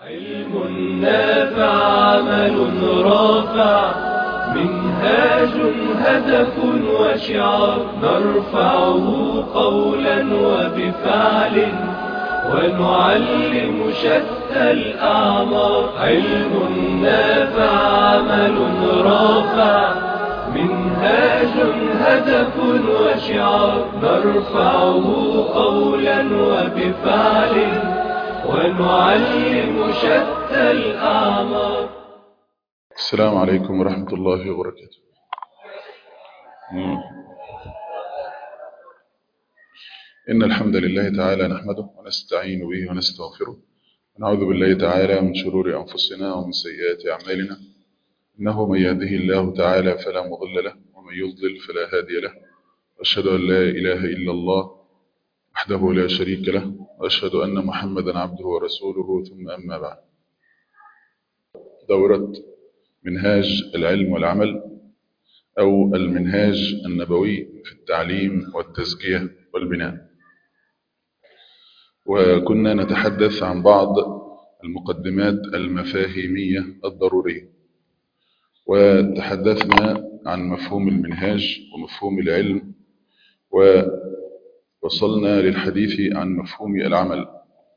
علم نافع عمل رافع منهاج هدف وشعار نرفعه قولا وبفعل ونعلم شتى الأعمار. علم نافع عمل رافع منهاج هدف وشعار نرفعه قولا وبفعل ونعلم شتى الأعمار. السلام عليكم ورحمة الله وبركاته. إن الحمد لله تعالى نحمده ونستعين به ونستغفره ونعوذ بالله تعالى من شرور أنفسنا ومن سيئات أعمالنا. إنه من يهده الله تعالى فلا مضل له ومن يضلل فلا هادي له. وأشهد أن لا إله إلا الله وحده لا شريك له وأشهد أن محمدا عبده ورسوله. ثم أما بعد. دورة منهاج العلم والعمل أو المنهاج النبوي في التعليم والتزكية والبناء. وكنا نتحدث عن بعض المقدمات المفاهيمية الضرورية، وتحدثنا عن مفهوم المنهاج ومفهوم العلم، ووصلنا للحديث عن مفهوم العمل.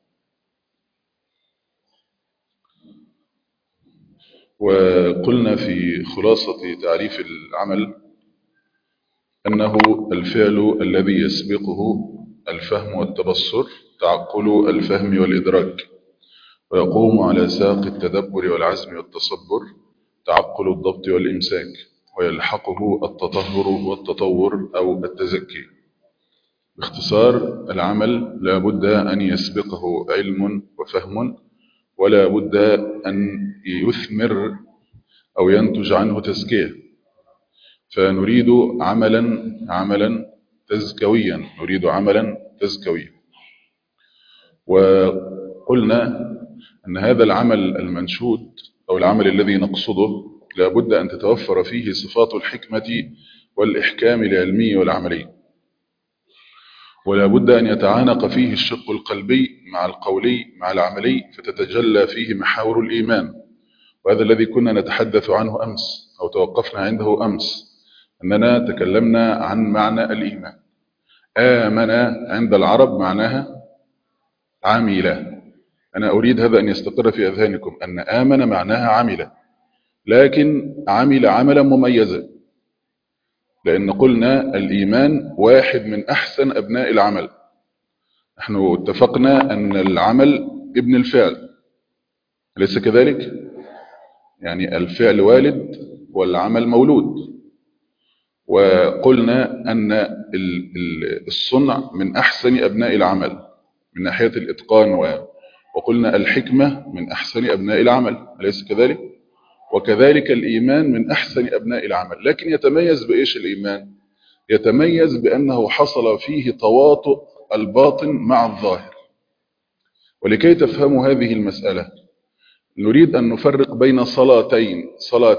وقلنا في خلاصة تعريف العمل أنه الفعل الذي يسبقه الفهم والتبصر، تعقل الفهم والإدراك، ويقوم على ساق التدبر والعزم والتصبر، تعقل الضبط والإمساك، ويلحقه التطهر والتطور أو التزكي. باختصار، العمل لا بد أن يسبقه علم وفهم، ولا بد أن يثمر أو ينتج عنه تزكية. فنريد عملا تزكويا، نريد عملا تزكويا. وقلنا أن هذا العمل المنشود أو العمل الذي نقصده لا بد أن تتوفر فيه صفات الحكمة والإحكام العلمي والعملي، ولا بد أن يتعانق فيه الشق القلبي مع القولي مع العملي، فتتجلى فيه محاور الإيمان. وهذا الذي كنا نتحدث عنه أمس أو توقفنا عنده أمس، أننا تكلمنا عن معنى الإيمان. آمن عند العرب معناها عمل. أنا أريد هذا أن يستقر في أذهانكم، أن آمن معناها عمل، لكن عمل عملا مميزا، لأن قلنا الإيمان واحد من أحسن أبناء العمل. نحن اتفقنا أن العمل ابن الفعل، أليس كذلك؟ يعني الفعل والد والعمل مولود. وقلنا أن الصنع من أحسن أبناء العمل من ناحية الإتقان، وقلنا الحكمة من أحسن أبناء العمل، أليس كذلك؟ وكذلك الإيمان من أحسن أبناء العمل. لكن يتميز بإيش الإيمان؟ يتميز بأنه حصل فيه تواطؤ الباطن مع الظاهر. ولكي تفهموا هذه المسألة نريد أن نفرق بين صلاتين.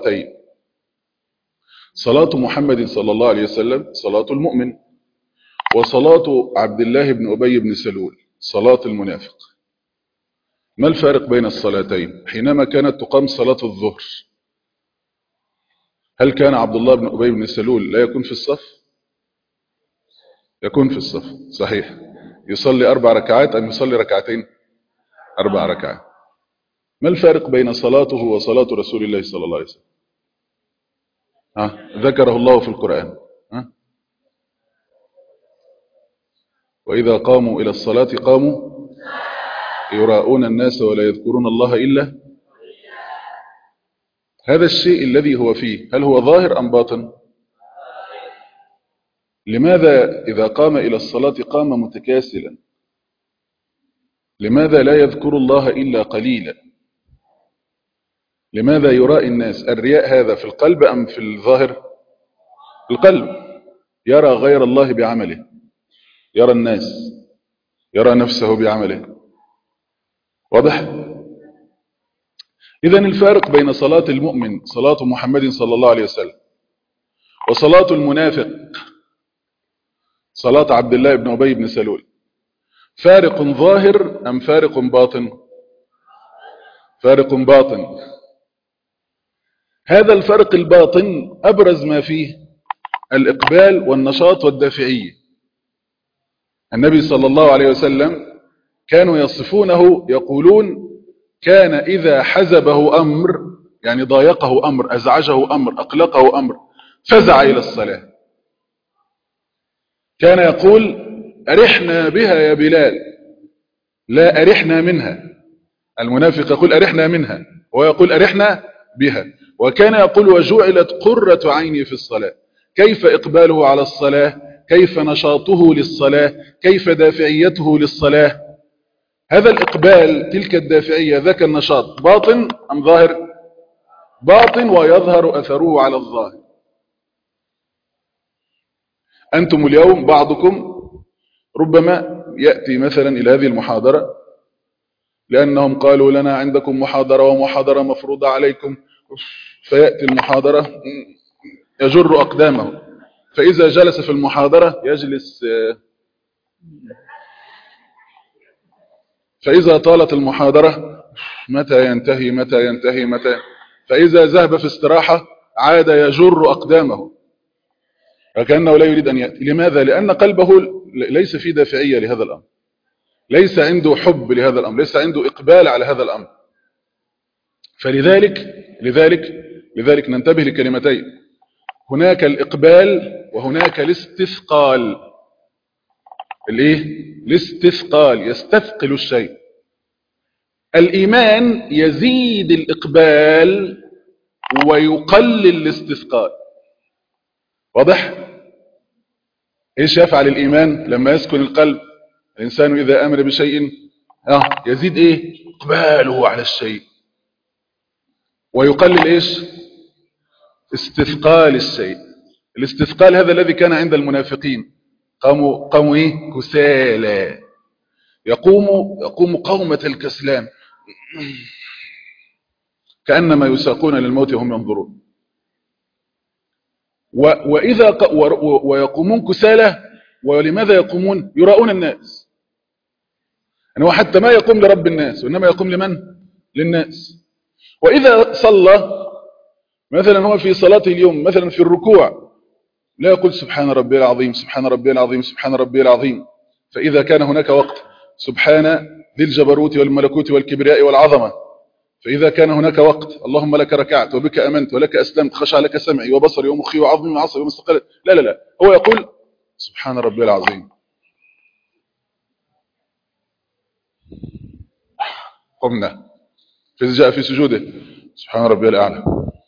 صلاة محمد صلى الله عليه وسلم صلاة المؤمن، وصلاة عبد الله بن أبي بن سلول صلاة المنافق. ما الفارق بين الصلاتين؟ حينما كانت تقام صلاة الظهر، هل كان عبد الله بن أبي بن سلول لا يكون في الصف؟ يكون في الصف، صحيح. يصلي 4 ركعات أم يصلي ركعتين؟ 4 ركعات. ما الفارق بين صلاته وصلاة رسول الله صلى الله عليه وسلم؟ ذكره الله في القرآن. وإذا قاموا إلى الصلاة قاموا يراءون الناس ولا يذكرون الله إلا. هذا الشيء الذي هو فيه هل هو ظاهر أم باطن؟ لماذا إذا قام إلى الصلاة قام متكاسلا؟ لماذا لا يذكر الله إلا قليلا؟ لماذا يراء الناس؟ الرياء هذا في القلب أم في الظاهر؟ القلب. يرى غير الله بعمله، يرى الناس، يرى نفسه بعمله. واضح؟ إذن الفارق بين صلاة المؤمن صلاة محمد صلى الله عليه وسلم وصلاة المنافق صلاة عبد الله بن أبي بن سلول فارق ظاهر أم فارق باطن؟ فارق باطن. هذا الفرق الباطن أبرز ما فيه الإقبال والنشاط والدافعية. النبي صلى الله عليه وسلم كانوا يصفونه يقولون كان إذا حزبه أمر، يعني ضايقه أمر، أزعجه أمر، أقلقه أمر، فزع إلى الصلاة. كان يقول أرحنا بها يا بلال، لا أرحنا منها. المنافق يقول أرحنا منها ويقول أرحنا بها. وكان يقول وجعلت قرة عيني في الصلاة. كيف إقباله على الصلاة، كيف نشاطه للصلاة، كيف دافعيته للصلاة. هذا الإقبال، تلك الدافعية، ذاك النشاط، باطن أم ظاهر؟ باطن، ويظهر أثره على الظاهر. أنتم اليوم بعضكم ربما يأتي مثلا إلى هذه المحاضرة لأنهم قالوا لنا عندكم محاضرة ومحاضرة مفروضة عليكم، فيأتي المحاضرة يجر أقدامه، فإذا جلس في المحاضرة يجلس، فإذا طالت المحاضرة متى ينتهي متى ينتهي متى، فإذا ذهب في استراحة عاد يجر أقدامه وكأنه لا يريد أن يأتي. لماذا؟ لأن قلبه ليس فيه دافعية لهذا الأمر، ليس عنده حب لهذا الأمر، ليس عنده إقبال على هذا الأمر. لذلك ننتبه لكلمتين: هناك الإقبال وهناك الاستثقال. الايه؟ الاستثقال، يستثقل الشيء. الإيمان يزيد الإقبال ويقلل الاستثقال. واضح؟ ايش يفعل الإيمان لما يسكن القلب؟ الإنسان إذا أمر بشيء يزيد ايه؟ إقباله على الشيء، ويقلل ايش؟ استثقال الشيء. الاستثقال هذا الذي كان عند المنافقين، قاموا ايه؟ كسالى، يقوم قومة الكسلان كأنما يساقون للموت وهم ينظرون. ويقومون كسالى. ولماذا يقومون؟ يراؤون الناس. يعني هو حتى ما يقوم لرب الناس وإنما يقوم لمن؟ للناس. وإذا صلى مثلا هو في صلاة اليوم مثلا في الركوع لا يقول سبحان ربي العظيم سبحان ربي العظيم سبحان ربي العظيم. فإذا كان هناك وقت سبحان ذي الجبروت والملكوت والكبرياء والعظمة، فإذا كان هناك وقت اللهم لك ركعت وبك أمنت ولك أسلمت خشع لك سمعي وبصري ومخي وعظمي وعصبي ومستقلت، لا، هو يقول سبحان ربي العظيم. قمنا فإذا جاء في سجوده سبحان ربي الأعلى.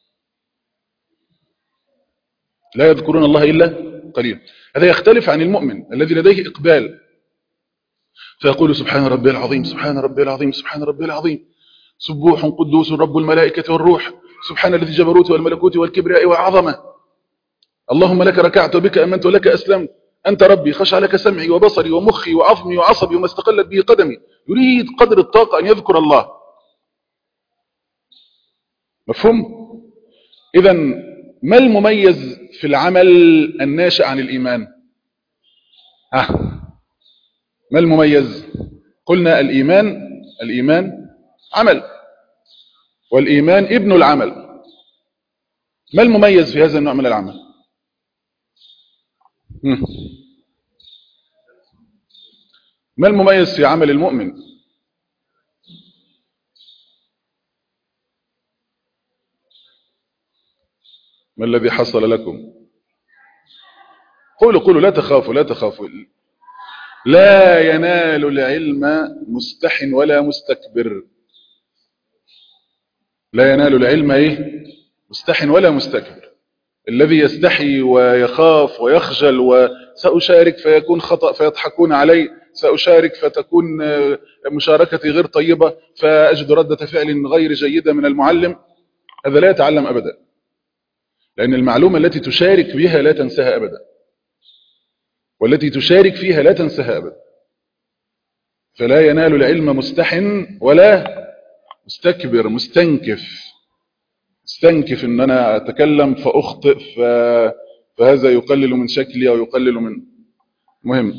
لا يذكرون الله إلا قليلا. هذا يختلف عن المؤمن الذي لديه إقبال، فيقول سبحان ربي العظيم سبحان ربي العظيم سبحان ربي العظيم سبوح قدوس رب الملائكة والروح سبحان الذي الجبروت والملكوت والكبرياء والعظمة اللهم لك ركعت وبك أمنت ولك أسلمت أنت ربي خشع لك سمعي وبصري ومخي وعظمي وعصبي وما استقلت به قدمي. يريد قدر الطاقة أن يذكر الله. مفهوم؟ إذن ما المميز في العمل الناشئ عن الإيمان؟ ما المميز؟ قلنا الإيمان عمل، والإيمان ابن العمل. ما المميز في هذا النوع من العمل؟ ما المميز في عمل المؤمن؟ ما الذي حصل لكم؟ قولوا لا تخافوا. لا ينال العلم مستح ولا مستكبر. لا ينال العلم مستح ولا مستكبر. الذي يستحي ويخاف ويخجل وسأشارك فيكون خطأ فيضحكون علي، سأشارك فتكون مشاركتي غير طيبة فأجد ردة فعل غير جيدة من المعلم، هذا لا يتعلم أبدا. لأن المعلومة التي تشارك بها لا تنساها أبدا، والتي تشارك فيها لا تنساها أبدا. فلا ينال العلم مستح ولا مستكبر مستنكف ان انا اتكلم فاخطئ فهذا يقلل من شكلي او يقلل من. مهم.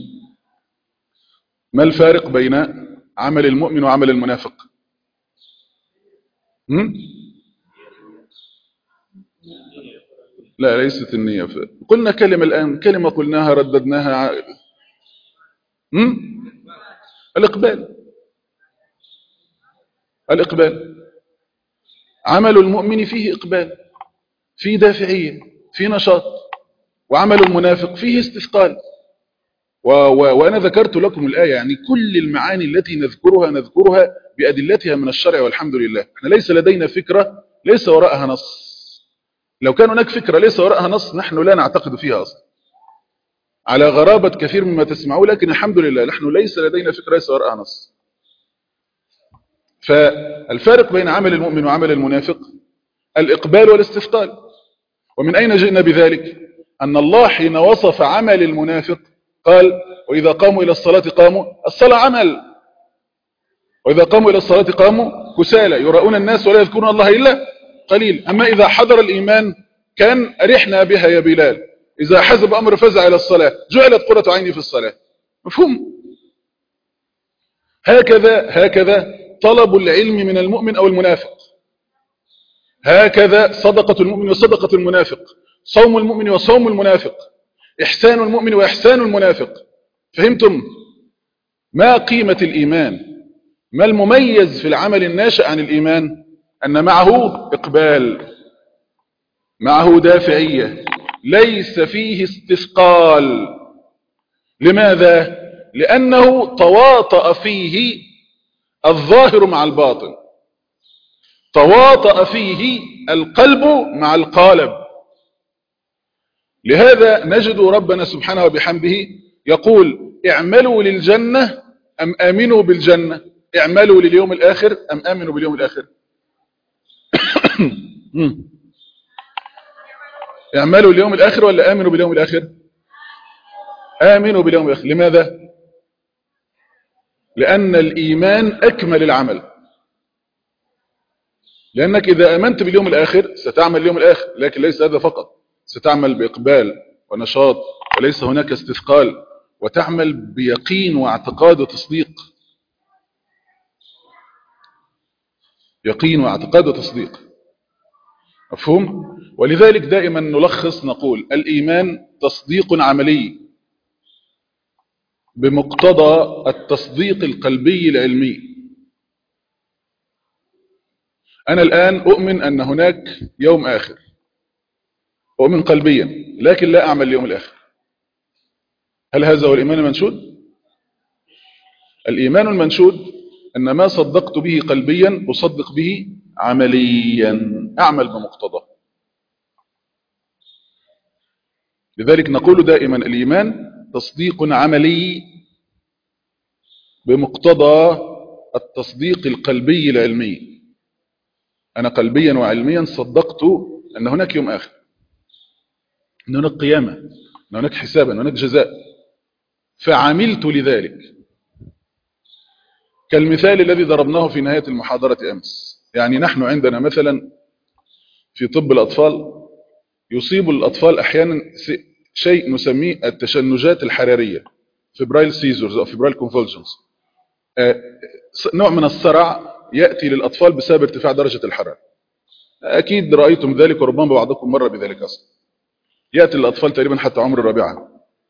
ما الفارق بين عمل المؤمن وعمل المنافق؟ هم؟ لا ليست النية. قلنا كلمة الآن، كلمة قلناها رددناها. هم؟ الإقبال. الإقبال عمل المؤمن فيه إقبال، فيه دافعية، فيه نشاط. وعمل المنافق فيه استثقال. وأنا ذكرت لكم الآية، يعني كل المعاني التي نذكرها بأدلتها من الشرع والحمد لله. احنا ليس لدينا فكرة ليس وراءها نص. لو كان هناك فكرة ليس وراءها نص نحن لا نعتقد فيها أصلا، على غرابة كثير مما تسمعوه، لكن الحمد لله نحن ليس لدينا فكرة ليس وراءها نص. فالفارق بين عمل المؤمن وعمل المنافق الإقبال والاستثقال. ومن أين جئنا بذلك؟ أن الله حين وصف عمل المنافق قال وإذا قاموا إلى الصلاة قاموا، الصلاة عمل، وإذا قاموا إلى الصلاة قاموا كسالى يراؤون الناس ولا يذكرون الله إلا قليل. أما إذا حضر الإيمان كان أرحنا بها يا بلال، إذا حزب أمر فزع إلى الصلاة جعلت قرة عيني في الصلاة. مفهوم؟ هكذا طلب العلم من المؤمن أو المنافق، هكذا صدقة المؤمن وصدقة المنافق، صوم المؤمن وصوم المنافق، إحسان المؤمن وإحسان المنافق. فهمتم؟ ما قيمة الإيمان؟ ما المميز في العمل الناشئ عن الإيمان؟ أن معه إقبال، معه دافعية، ليس فيه استثقال. لماذا؟ لأنه تواطأ فيه الظاهر مع الباطن، تواطأ فيه القلب مع القالب. لهذا نجد ربنا سبحانه وبحمده يقول اعملوا للجنة أم آمنوا بالجنة، اعملوا لليوم الآخر أم آمنوا باليوم الآخر. اعملوا اليوم الآخر ولا آمنوا باليوم الآخر؟ آمنوا باليوم الآخر. لماذا؟ لأن الإيمان أكمل العمل. لأنك إذا آمنت باليوم الآخر ستعمل اليوم الآخر، لكن ليس هذا فقط، ستعمل بإقبال ونشاط وليس هناك استثقال، وتعمل بيقين واعتقاد وتصديق. يقين واعتقاد وتصديق. مفهوم؟ ولذلك دائما نلخص نقول الإيمان تصديق عملي بمقتضى التصديق القلبي العلمي. أنا الآن أؤمن أن هناك يوم آخر، أؤمن قلبيا، لكن لا أعمل اليوم الآخر. هل هذا هو الإيمان المنشود؟ الإيمان المنشود أن ما صدقت به قلبيا أصدق به عمليا، أعمل بمقتضى. لذلك نقول دائما الإيمان تصديق عملي بمقتضى التصديق القلبي العلمي. أنا قلبيا وعلميا صدقت أن هناك يوم آخر، أن هناك قيامة، أن هناك حسابا، أن هناك جزاء، فعملت لذلك. كالمثال الذي ضربناه في نهاية المحاضرة أمس. يعني نحن عندنا مثلا في طب الأطفال يصيب الأطفال أحيانا شيء نسميه التشنجات الحرارية، فبرايل سيزورز أو فبرايل كونفولجنز، نوع من الصرع يأتي للأطفال بسبب ارتفاع درجة الحرارة. أكيد رأيتم ذلك وربما بعضكم مر بذلك أصلا. يأتي للأطفال تقريبا حتى عمر الرابعة.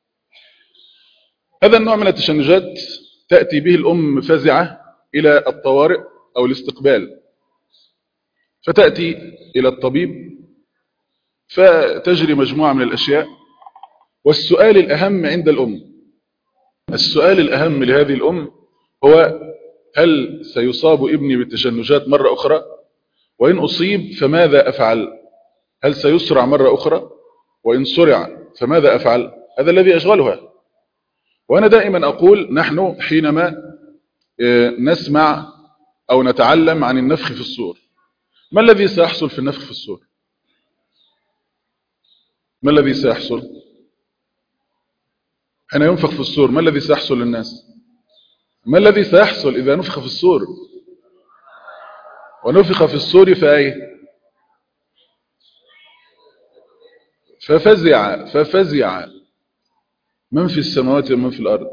هذا النوع من التشنجات تأتي به الأم فزعة إلى الطوارئ أو الاستقبال، فتأتي إلى الطبيب فتجري مجموعة من الأشياء. والسؤال الأهم عند الأم، السؤال الأهم لهذه الأم هو هل سيصاب ابني بالتشنجات مرة أخرى؟ وإن أصيب فماذا أفعل؟ هل سيسرع مرة أخرى؟ وإن سرع فماذا أفعل؟ هذا الذي يشغلها. وأنا دائما أقول نحن حينما نسمع أو نتعلم عن النفخ في الصور، ما الذي سيحصل في النفخ في الصور؟ ما الذي سيحصل؟ حين ينفخ في الصور ما الذي سيحصل للناس؟ ما الذي سيحصل إذا نفخ في الصور؟ ونفخ في الصور فأيه؟ ففزع من في السماوات ومن في الأرض.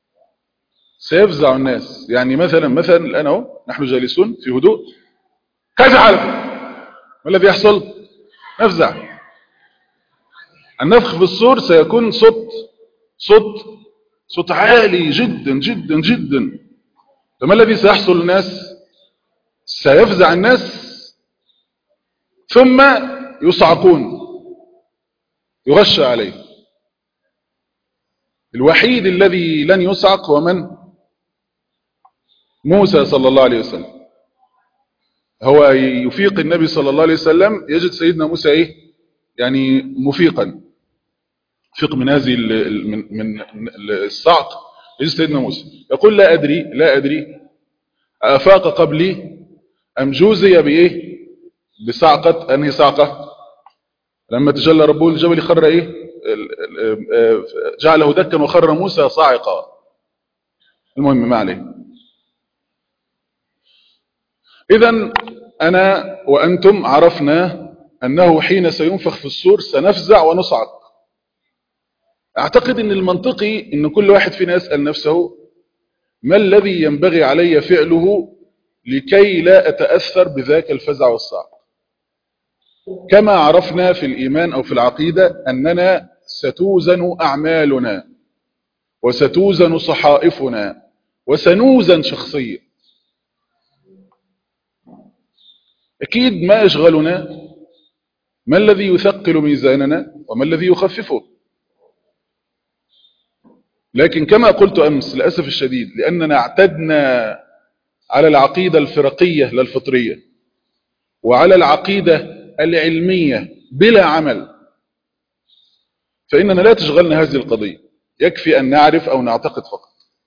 سيفزع الناس. يعني مثلا الآن أهو نحن جالسون في هدوء، كيف حالكم؟ ما الذي يحصل؟ نفزع. النفخ في الصور سيكون صوت عالي جدا جدا جدا. فما الذي سيحصل للناس؟ سيفزع الناس ثم يصعقون، يغشى عليه. الوحيد الذي لن يصعق هو من؟ موسى صلى الله عليه وسلم. هو يفيق النبي صلى الله عليه وسلم، يجد سيدنا موسى ايه؟ يعني مفيقا، فيق من هذه من الصعق. يجد سيدنا موسى يقول لا أدري أفاق قبلي أم جوزي بإيه؟ بصعقة. أنهي صعقة؟ لما تجلى ربه الجبل خر إيه؟ جعله دكا وخر موسى صاعقا. المهم ما عليه. إذن أنا وأنتم عرفنا أنه حين سينفخ في الصور سنفزع ونصعق. أعتقد أن المنطقي أن كل واحد فينا يسأل نفسه ما الذي ينبغي علي فعله لكي لا أتأثر بذاك الفزع والصعق. كما عرفنا في الإيمان أو في العقيدة أننا ستوزن أعمالنا وستوزن صحائفنا وسنوزن شخصيا. أكيد ما يشغلنا ما الذي يثقل ميزاننا وما الذي يخففه. لكن كما قلت أمس للأسف الشديد، لأننا اعتدنا على العقيدة الفرقية لا الفطرية وعلى العقيدة العلمية بلا عمل، فإننا لا تشغلنا هذه القضية، يكفي أن نعرف أو نعتقد فقط.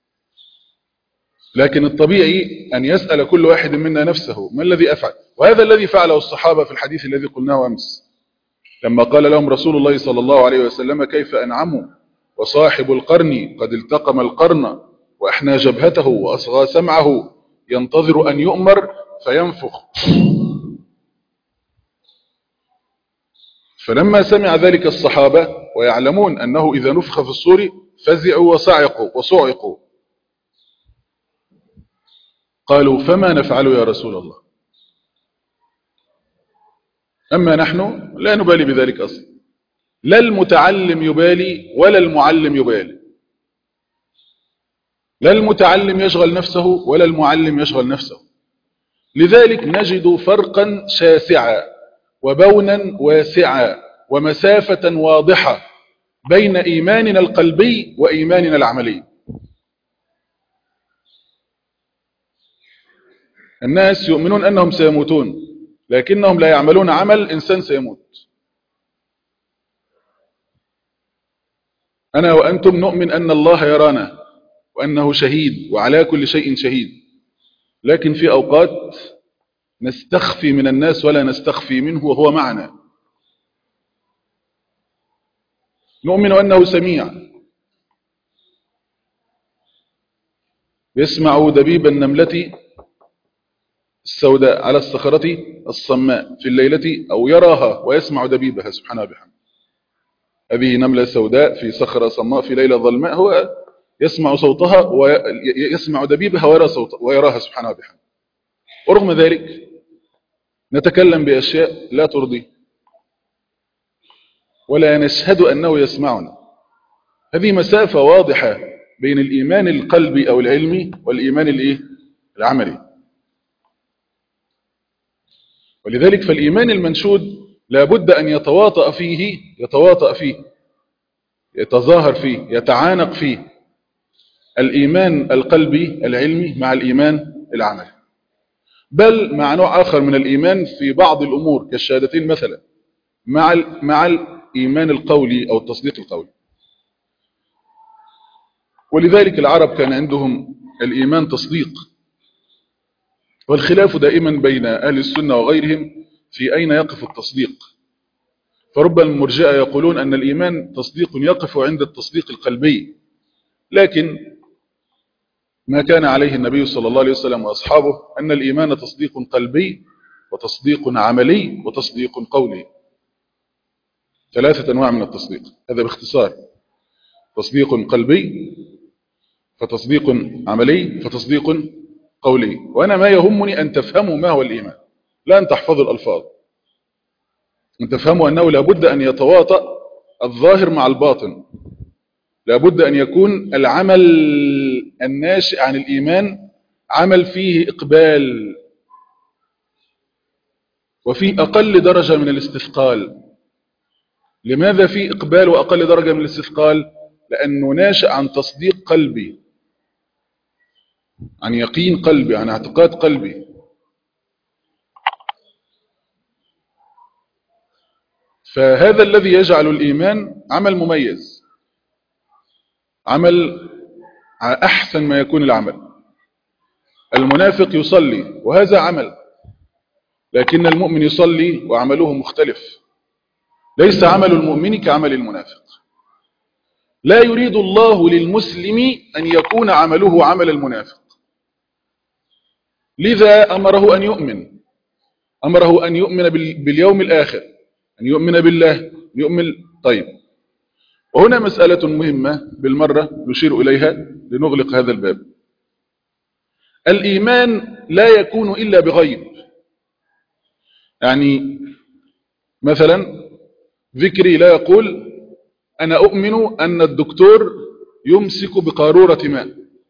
لكن الطبيعي أن يسأل كل واحد منا نفسه ما الذي أفعل. وهذا الذي فعله الصحابة في الحديث الذي قلناه أمس لما قال لهم رسول الله صلى الله عليه وسلم كيف أنعموا وصاحب القرن قد التقم القرن وأحنى جبهته وأصغى سمعه ينتظر أن يؤمر فينفخ. فلما سمع ذلك الصحابة ويعلمون أنه إذا نفخ في الصور فزعوا وصعقوا قالوا فما نفعل يا رسول الله؟ أما نحن لا نبالي بذلك أصلا، لا المتعلم يبالي ولا المعلم يبالي، لا المتعلم يشغل نفسه ولا المعلم يشغل نفسه. لذلك نجد فرقا شاسعا وبونا واسعا ومسافة واضحة بين إيماننا القلبي وإيماننا العملي. الناس يؤمنون أنهم سيموتون لكنهم لا يعملون عمل إنسان سيموت. أنا وأنتم نؤمن أن الله يرانا وأنه شهيد وعلى كل شيء شهيد، لكن في أوقات نستخفي من الناس ولا نستخفي منه وهو معنا. نؤمن أنه سميع، يسمع دبيب النملة السوداء على الصخرة الصماء في الليلة أو يراها ويسمع دبيبها سبحانه وبحمده. هذه نملة سوداء في صخرة صماء في ليلة ظلماء، هو يسمع صوتها ويسمع دبيبها ويراها سبحانه وبحمده. ورغم ذلك نتكلم بأشياء لا ترضي ولا نشهد أنه يسمعنا. هذه مسافة واضحة بين الإيمان القلبي أو العلمي والإيمان العملي. ولذلك فالإيمان المنشود لابد أن يتواطأ فيه يتظاهر فيه يتعانق فيه الإيمان القلبي العلمي مع الإيمان العملي، بل مع نوع آخر من الإيمان في بعض الأمور كالشهادتين مثلا مع الإيمان القولي أو التصديق القولي. ولذلك العرب كان عندهم الإيمان تصديق، والخلاف دائما بين أهل السنة وغيرهم في أين يقف التصديق. فرب المرجئة يقولون أن الإيمان تصديق يقف عند التصديق القلبي، لكن ما كان عليه النبي صلى الله عليه وسلم وأصحابه أن الإيمان تصديق قلبي وتصديق عملي وتصديق قولي. 3 أنواع من التصديق، هذا باختصار: تصديق قلبي، فتصديق عملي، فتصديق قولي. وأنا ما يهمني أن تفهموا ما هو الإيمان، لا أن تحفظوا الألفاظ، أن تفهموا أنه لابد أن يتواطأ الظاهر مع الباطن، لابد أن يكون العمل الناشئ عن الإيمان عمل فيه إقبال وفيه أقل درجة من الاستثقال. لماذا فيه إقبال وأقل درجة من الاستثقال؟ لأنه ناشئ عن تصديق قلبي، عن يقين قلبي، عن اعتقاد قلبي. فهذا الذي يجعل الإيمان عمل مميز، عمل أحسن ما يكون العمل. المنافق يصلي وهذا عمل، لكن المؤمن يصلي وعمله مختلف. ليس عمل المؤمن كعمل المنافق. لا يريد الله للمسلم أن يكون عمله عمل المنافق، لذا أمره أن يؤمن، أمره أن يؤمن باليوم الآخر، أن يؤمن بالله، يؤمن. طيب، وهنا مسألة مهمة بالمرة نشير إليها لنغلق هذا الباب. الإيمان لا يكون إلا بغيب. يعني مثلا ذكري لا يقول أنا أؤمن أن الدكتور يمسك بقارورة ماء،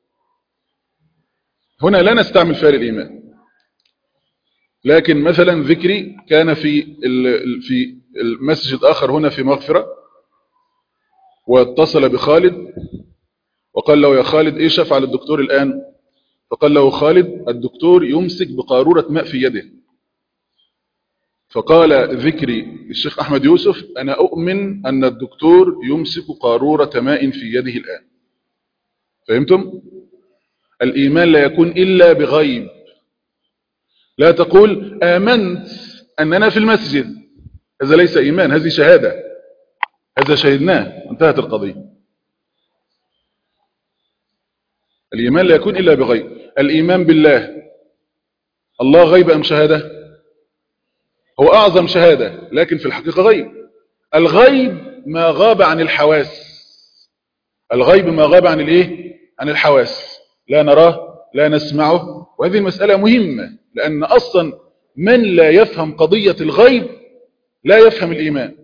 هنا لا نستعمل فعل الإيمان. لكن مثلا ذكري كان في المسجد آخر هنا في مغفرة، واتصل بخالد وقال له يا خالد إيش أفعل الدكتور الآن؟ فقال له خالد الدكتور يمسك بقارورة ماء في يده. فقال ذكري الشيخ أحمد يوسف أنا أؤمن أن الدكتور يمسك قارورة ماء في يده الآن. فهمتم؟ الإيمان لا يكون إلا بغيب. لا تقول آمنت أننا في المسجد، هذا ليس إيمان، هذه شهادة، هذا شهدناه، انتهت القضية. الإيمان لا يكون إلا بغيب. الإيمان بالله، الله غيب أم شهادة؟ هو أعظم شهادة، لكن في الحقيقة غيب. الغيب ما غاب عن الحواس، الغيب ما غاب عن الإيه؟ عن الحواس، لا نراه لا نسمعه. وهذه المسألة مهمة، لأن أصلا من لا يفهم قضية الغيب لا يفهم الإيمان.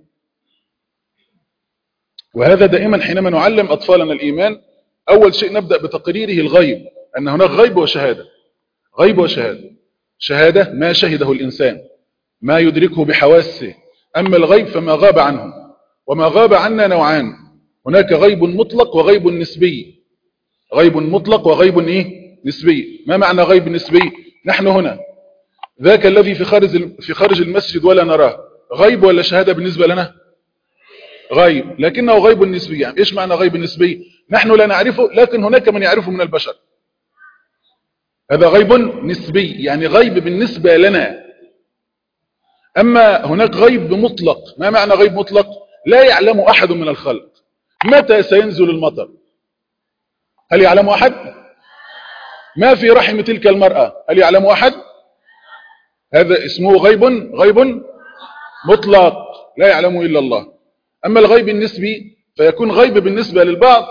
وهذا دائما حينما نعلم أطفالنا الإيمان أول شيء نبدأ بتقريره الغيب، أن هناك غيب وشهادة. غيب وشهادة. شهادة ما شهده الإنسان، ما يدركه بحواسه. أما الغيب فما غاب عنه، وما غاب عنا نوعان، هناك غيب مطلق وغيب نسبي. غيب مطلق وغيب نسبي. ما معنى غيب نسبي؟ نحن هنا ذاك الذي في خارج المسجد ولا نراه، غيب ولا شهادة بالنسبة لنا؟ غيب، لكنه غيب نسبي. يعني إيش معنى غيب نسبي؟ نحن لا نعرفه، لكن هناك من يعرفه من البشر. هذا غيب نسبي، يعني غيب بالنسبة لنا. أما هناك غيب مطلق. ما معنى غيب مطلق؟ لا يعلم أحد من الخلق متى سينزل المطر. هل يعلم أحد؟ ما في رحم تلك المرأة، هل يعلم أحد؟ هذا اسمه غيب مطلق، لا يعلمه إلا الله. أما الغيب النسبي فيكون غيب بالنسبة للبعض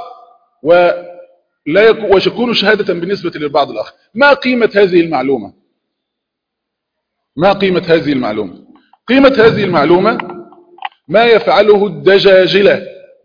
ويكون شهادة بالنسبة للبعض الآخر. ما قيمة هذه المعلومة؟ ما قيمة هذه المعلومة؟ قيمة هذه المعلومة ما يفعله الدجاجلة.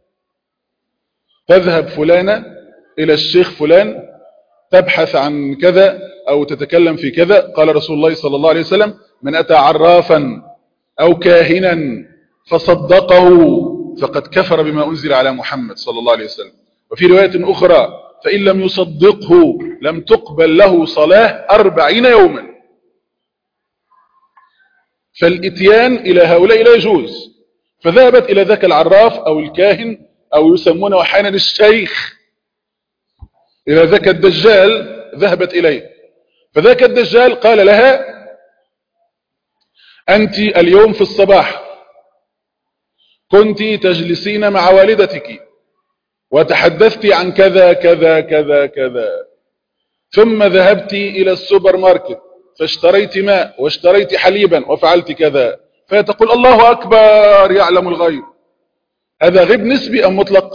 تذهب فلانة إلى الشيخ فلان تبحث عن كذا أو تتكلم في كذا، قال رسول الله صلى الله عليه وسلم من أتى عرافا أو كاهنا فصدقه فقد كفر بما أنزل على محمد صلى الله عليه وسلم. وفي رواية أخرى فإن لم يصدقه لم تقبل له صلاة 40 يوما. فالإتيان إلى هؤلاء لا يجوز. فذهبت إلى ذاك العراف أو الكاهن أو يسمونه أحيانا الشيخ، إلى ذاك الدجال ذهبت إليه. فذاك الدجال قال لها أنت اليوم في الصباح كنت تجلسين مع والدتك وتحدثت عن كذا كذا كذا كذا، ثم ذهبت إلى السوبر ماركت فاشتريت ماء واشتريت حليبا وفعلت كذا. فتقول الله أكبر يعلم الغيب. هذا غيب نسبي أم مطلق؟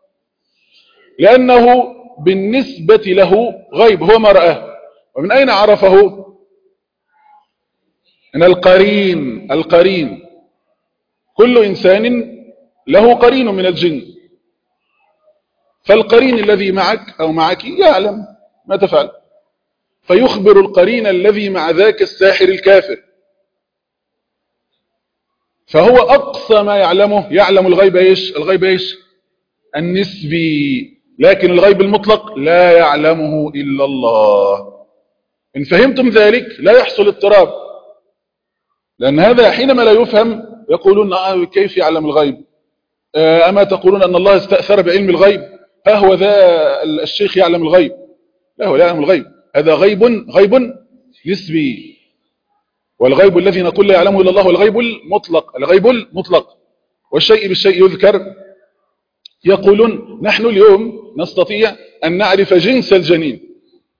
لأنه بالنسبة له غيب، هو ما رآه. ومن أين عرفه؟ إن القرين كل إنسان له قرين من الجن، فالقرين الذي معك أو معك يعلم ما تفعل، فيخبر القرين الذي مع ذاك الساحر الكافر، فهو أقصى ما يعلمه، يعلم الغيب إيش؟ الغيب إيش؟ النسبي، لكن الغيب المطلق لا يعلمه إلا الله. إن فهمتم ذلك لا يحصل اضطراب، لأن هذا حينما لا يفهم يقولون كيف يعلم الغيب؟ أما تقولون أن الله استأثر بعلم الغيب؟ ها هو ذا الشيخ يعلم الغيب؟ لا، هو لا يعلم الغيب، هذا غيب نسبي. والغيب الذي نقول لا يعلمه إلا الله هو الغيب المطلق، الغيب المطلق. والشيء بالشيء يذكر. يقولون نحن اليوم نستطيع أن نعرف جنس الجنين.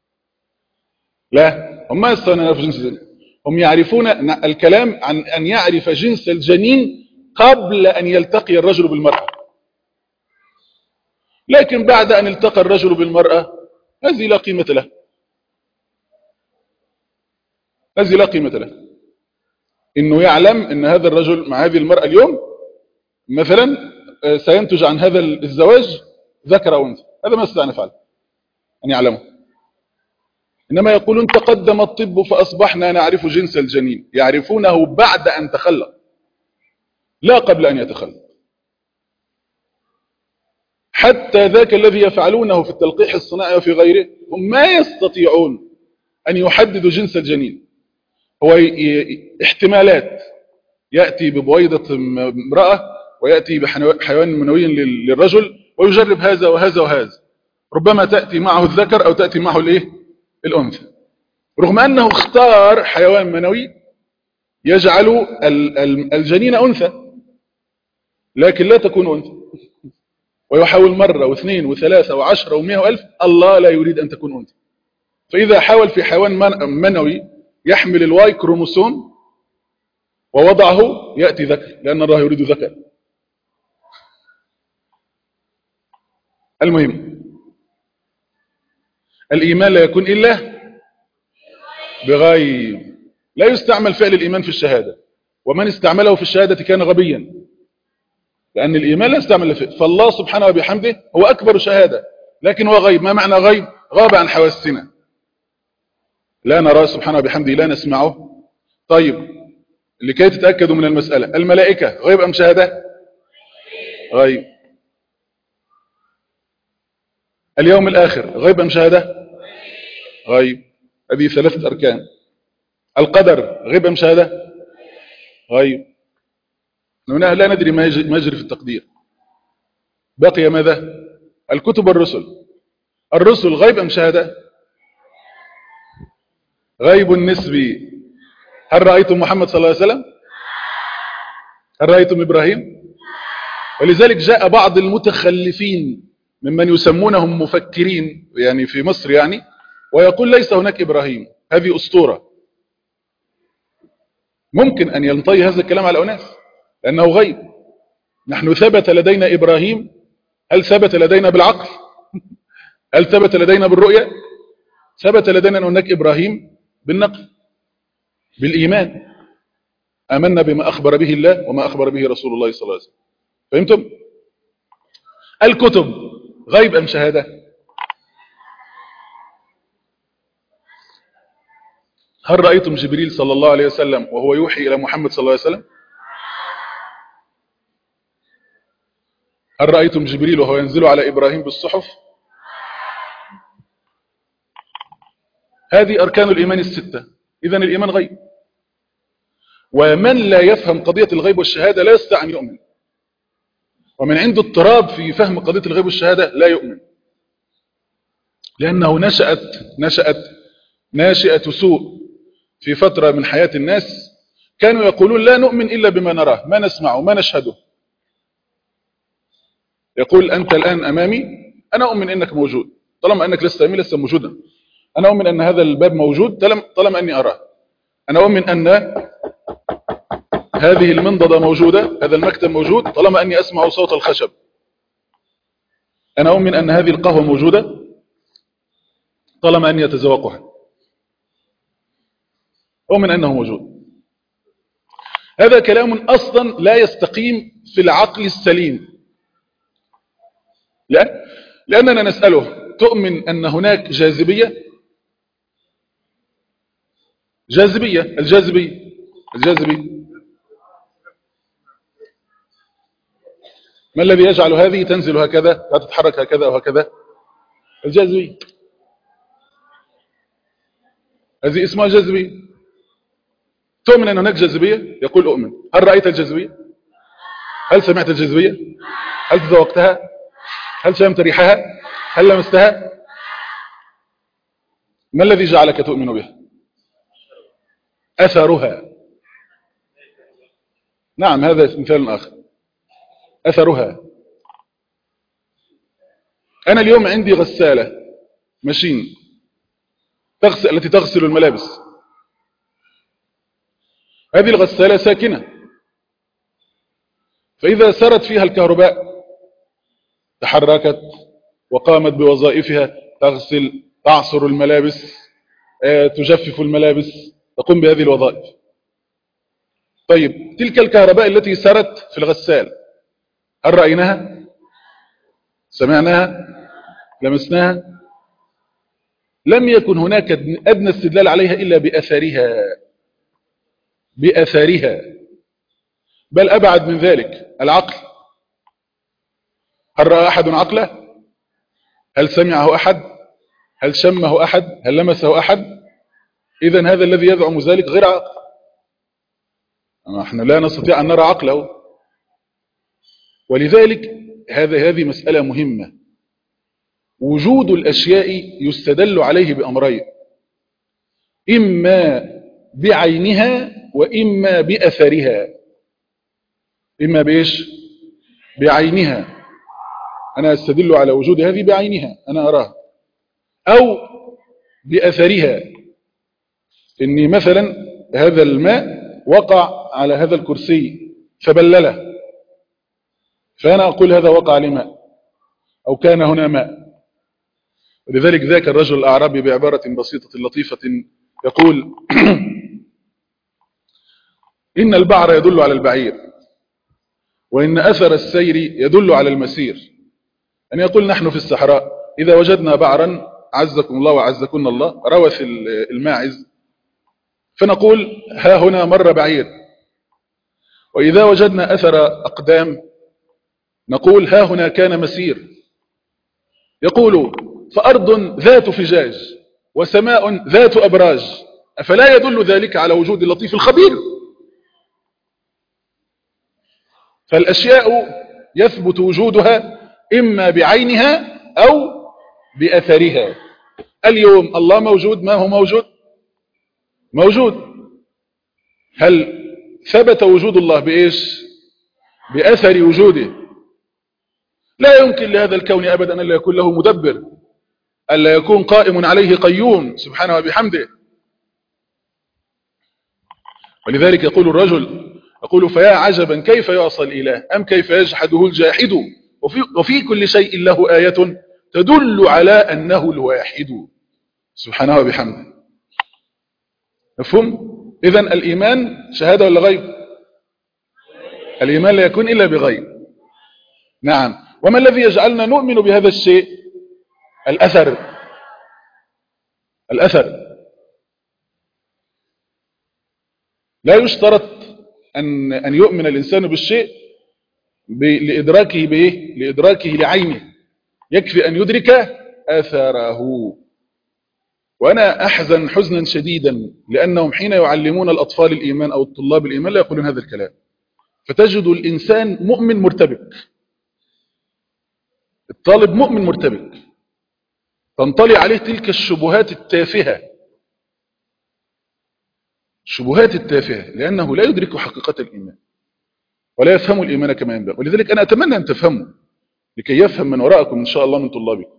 لا، هم ما يستطيعون أن يعرفوا جنس الجنين، هم يعرفون الكلام عن أن يعرف جنس الجنين قبل أن يلتقي الرجل بالمرأة، لكن بعد أن التقى الرجل بالمرأة هذه لا قيمة له، هذه لا قيمة له. إنه يعلم أن هذا الرجل مع هذه المرأة اليوم مثلا سينتج عن هذا الزواج ذكر أو أنثى، هذا ما استطاع نفعل أن يعلمه. إنما يقولون تقدم الطب فأصبحنا نعرف جنس الجنين، يعرفونه بعد أن تخلق لا قبل أن يتخلق. حتى ذاك الذي يفعلونه في التلقيح الصناعي وفي غيره هم ما يستطيعون أن يحددوا جنس الجنين. هو احتمالات، يأتي ببويضة امرأة ويأتي بحيوان منوي للرجل ويجرب هذا وهذا وهذا، ربما تأتي معه الذكر أو تأتي معه الأنثى، رغم أنه اختار حيوان منوي يجعل الجنين أنثى، لكن لا تكون أنثى، ويحاول مرة واثنين وثلاثة وعشرة ومئة وألف، الله لا يريد أن تكون أنثى. فإذا حاول في حيوان منوي يحمل الواي كروموسوم ووضعه يأتي ذكر، لأن الله يريد ذكر. المهم الإيمان لا يكون إلا بغيب، لا يستعمل فعل الإيمان في الشهادة، ومن استعمله في الشهادة كان غبيا، لأن الإيمان لا يستعمل فيه. فالله سبحانه وبحمده هو أكبر شهادة، لكن هو غيب. ما معنى غيب؟ غاب عن حواسنا، لا نراه سبحانه وبحمده، لا نسمعه. طيب لكي تتأكدوا من المسألة، الملائكة غيب أم شهادة؟ غيب. اليوم الآخر غيب أم شهادة؟ غيب. هذه ثلاثة أركان. القدر غيب أم شهادة؟ غيب. هنا لا ندري ما يجري في التقدير. بقي ماذا؟ الكتب والرسل. الرسل غيب أم شهادة؟ غيب نسبي. هل رأيتم محمد صلى الله عليه وسلم؟ هل رأيتم إبراهيم؟ ولذلك جاء بعض المتخلفين ممن يسمونهم مفكرين يعني في مصر يعني، ويقول ليس هناك إبراهيم، هذه أسطورة. ممكن أن ينطي هذا الكلام على أناس لأنه غيب. نحن ثبت لدينا إبراهيم، هل ثبت لدينا بالعقل؟ هل ثبت لدينا بالرؤية؟ ثبت لدينا أن هناك إبراهيم بالنقل، بالإيمان، آمنا بما أخبر به الله وما أخبر به رسول الله صلى الله عليه وسلم. فهمتم؟ الكتب غيب أم شهادة؟ هل رأيتم جبريل صلى الله عليه وسلم وهو يوحي إلى محمد صلى الله عليه وسلم؟ هل رأيتم جبريل وهو ينزل على إبراهيم بالصحف؟ هذه أركان الإيمان الستة. إذن الإيمان غيب، ومن لا يفهم قضية الغيب والشهادة لا يستطيع أن يؤمن، ومن عنده اضطراب في فهم قضية الغيب والشهادة لا يؤمن، لأنه ناشئة سوء في فترة من حياة الناس، كانوا يقولون لا نؤمن إلا بما نراه، ما نسمعه، ما نشهده. يقول أنت الآن أمامي، أنا أؤمن أنك موجود طالما أنك لست أمامي، لست موجودا. أنا أؤمن أن هذا الباب موجود طالما أني أراه. أنا أؤمن أن هذه المنضدة موجودة، هذا المكتب موجود طالما أني أسمع صوت الخشب. أنا أؤمن أن هذه القهوة موجودة طالما أني أتذوقها. أؤمن أنه موجود. هذا كلام أصلا لا يستقيم في العقل السليم. لا، لأننا نسأله: تؤمن أن هناك جاذبية؟ الجاذبية ما الذي يجعل هذه تنزل هكذا لا تتحرك هكذا وهكذا؟ الجاذبية. هذه اسمها جاذبية. تؤمن أن هناك جاذبية؟ يقول أؤمن. هل رأيت الجاذبية؟ هل سمعت الجاذبية؟ هل تذوقتها؟ هل شممت ريحها؟ هل لمستها؟ ما الذي جعلك تؤمن بها؟ أثرها. نعم، هذا مثال آخر. أثرها. أنا اليوم عندي غسالة ماشين التي تغسل الملابس. هذه الغسالة ساكنة، فإذا سرت فيها الكهرباء تحركت وقامت بوظائفها، تغسل، تعصر الملابس، تجفف الملابس، تقوم بهذه الوظائف. طيب، تلك الكهرباء التي سرت في الغسال هل رأيناها؟ سمعناها؟ لمسناها؟ لم يكن هناك أدنى استدلال عليها إلا بأثرها. بل أبعد من ذلك، العقل. هل رأى أحد عقله؟ هل سمعه أحد؟ هل شمه أحد؟ هل لمسه أحد؟ إذن هذا الذي يزعم ذلك غير عقل. نحن لا نستطيع أن نرى عقله. ولذلك هذه مسألة مهمة. وجود الأشياء يستدل عليه بأمرين: إما بعينها وإما بأثرها. إما بإيش؟ بعينها، أنا أستدل على وجود هذه بعينها، أنا أراها. أو بأثرها، إني مثلا هذا الماء وقع على هذا الكرسي فبلله، فأنا أقول هذا وقع عليه ماء أو كان هنا ماء. ولذلك ذاك الرجل الأعرابي بعبارة بسيطة لطيفة يقول: إن البعر يدل على البعير، وإن أثر السير يدل على المسير. أن يقول: نحن في الصحراء إذا وجدنا بعرا، عزكم الله وعزكن الله، روث الماعز، فنقول ها هنا مر بعير. وإذا وجدنا أثر أقدام نقول ها هنا كان مسير. يقول: فأرض ذات فجاج وسماء ذات أبراج، أفلا يدل ذلك على وجود اللطيف الخبير؟ فالأشياء يثبت وجودها إما بعينها أو بأثرها. اليوم الله موجود، ما هو موجود. هل ثبت وجود الله بإيش؟ بأثر وجوده. لا يمكن لهذا الكون أبدا أن لا يكون له مدبر، ألا يكون قائم عليه قيوم سبحانه وبحمده. ولذلك يقول الرجل، يقول: فيا عجبا كيف يعصى الإله، أم كيف يجحده الجاحد، وفي كل شيء له آية تدل على أنه الواحد سبحانه وبحمده. مفهوم؟ إذن الإيمان شهادة ولا غيب؟ الإيمان لا يكون إلا بغيب. نعم. وما الذي يجعلنا نؤمن بهذا الشيء؟ الأثر. لا يشترط أن يؤمن الإنسان بالشيء لإدراكه بإيه؟ لإدراكه لعينه، يكفي أن يدرك أثره. وأنا أحزن حزنا شديدا لأنهم حين يعلمون الأطفال الإيمان أو الطلاب الإيمان لا يقولون هذا الكلام. فتجد الإنسان مؤمن مرتبك، الطالب مؤمن مرتبك، تنطلي عليه تلك الشبهات التافهة، لأنه لا يدرك حقيقة الإيمان ولا يفهم الإيمان كما ينبغي. ولذلك أنا أتمنى أن تفهموا لكي يفهم من وراءكم إن شاء الله من طلابكم.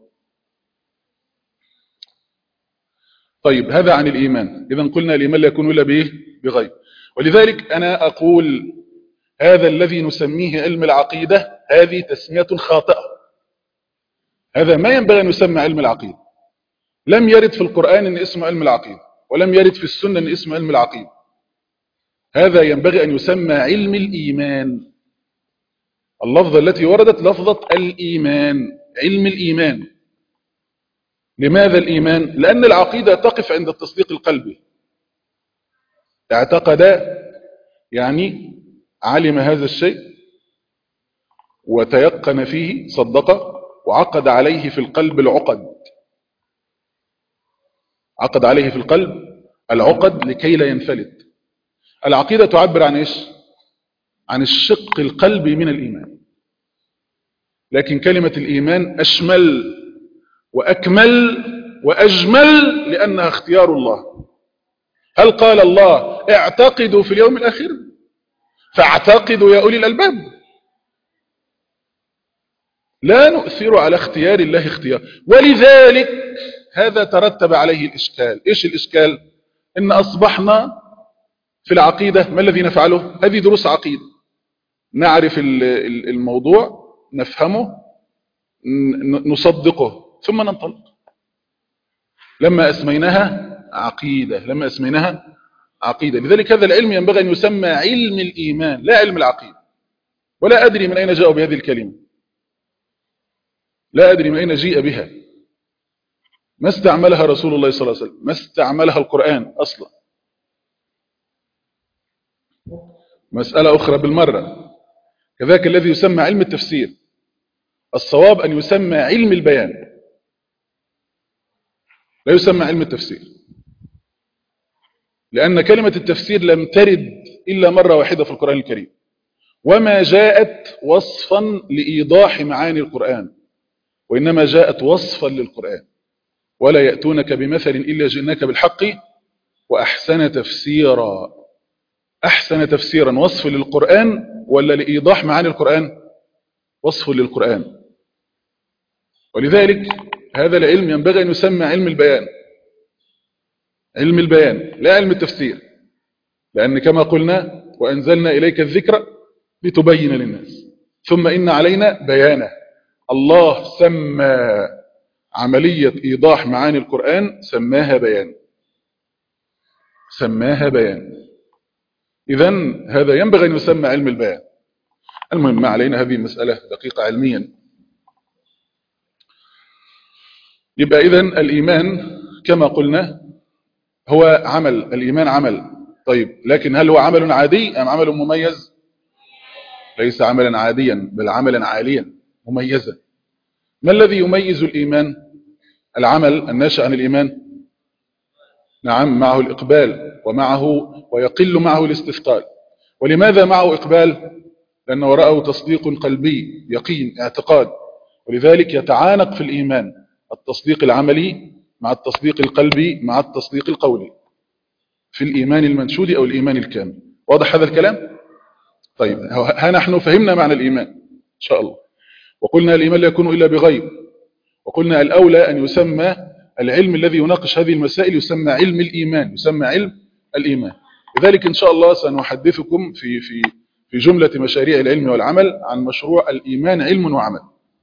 طيب، هذا عن الإيمان. إذن قلنا الإيمان لا يكون إلا بغيب. ولذلك أنا أقول هذا الذي نسميه علم العقيدة هذه تسمية خاطئة. هذا ما ينبغي أن يسمى علم العقيدة. لم يرد في القرآن أن اسمه علم العقيدة، ولم يرد في السنة أن اسمه علم العقيدة. هذا ينبغي أن يسمى علم الإيمان. اللفظة التي وردت لفظة الإيمان، علم الإيمان. لماذا الإيمان؟ لأن العقيدة تقف عند التصديق القلبي. اعتقد يعني علم هذا الشيء وتيقن فيه، صدقه، وعقد عليه في القلب العقد. عقد عليه في القلب العقد لكي لا ينفلت. العقيدة تعبر عن إيش؟ عن الشق القلبي من الإيمان. لكن كلمة الإيمان أشمل وأكمل وأجمل لأنها اختيار الله. هل قال الله اعتقدوا في اليوم الأخير فاعتقدوا يا أولي الألباب؟ لا نؤثر على اختيار الله اختيار. ولذلك هذا ترتب عليه الإشكال. إيش الإشكال؟ إن أصبحنا في العقيدة ما الذي نفعله؟ هذه دروس عقيدة، نعرف الموضوع، نفهمه، نصدقه، ثم ننطلق. لما أسميناها عقيدة. لذلك هذا العلم ينبغي أن يسمى علم الإيمان لا علم العقيدة. ولا أدري من أين جاءوا بهذه الكلمة، لا أدري من أين جيء بها. ما استعملها رسول الله صلى الله عليه وسلم، ما استعملها القرآن أصلا. مسألة أخرى بالمرة، كذلك الذي يسمى علم التفسير، الصواب أن يسمى علم البيان، لا يسمى علم التفسير، لأن كلمة التفسير لم ترد إلا مرة واحدة في القرآن الكريم، وما جاءت وصفا لإيضاح معاني القرآن، وإنما جاءت وصفا للقرآن. ولا يأتونك بمثل إلا جئناك بالحق وأحسن تفسيرا. أحسن تفسيرا وصف للقرآن ولا لإيضاح معاني القرآن؟ وصف للقرآن. ولذلك هذا العلم ينبغي أن يسمى علم البيان، علم البيان لا علم التفسير. لأن كما قلنا وأنزلنا إليك الذكر لتبين للناس ثم إن علينا بيانه. الله سمى عملية إيضاح معاني القرآن سماها بيان، سماها بيان. إذن هذا ينبغي أن يسمى علم البيان. المهم ما علينا، هذه مسألة دقيقة علميا. يبقى إذن الإيمان كما قلنا هو عمل، الإيمان عمل. طيب لكن هل هو عمل عادي أم عمل مميز؟ ليس عملا عاديا بل عملا عاليا مميزا. ما الذي يميز الإيمان؟ العمل الناشئ عن الإيمان، نعم، معه الإقبال ويقل معه الاستثقال. ولماذا معه إقبال؟ لأن وراءه تصديق قلبي، يقين، اعتقاد. ولذلك يتعانق في الإيمان التصديق العملي مع التصديق القلبي مع التصديق القولي في الإيمان المنشود أو الإيمان الكامل. واضح هذا الكلام؟ طيب ها نحن فهمنا معنى الإيمان إن شاء الله، وقلنا الإيمان لا يكون إلا بغيب، وقلنا الأولى أن يسمى العلم الذي يناقش هذه المسائل يسمى علم الإيمان، يسمى علم الإيمان. لذلك إن شاء الله سنحدثكم في جملة مشاريع العلم والعمل عن مشروع الإيمان علم وعمل.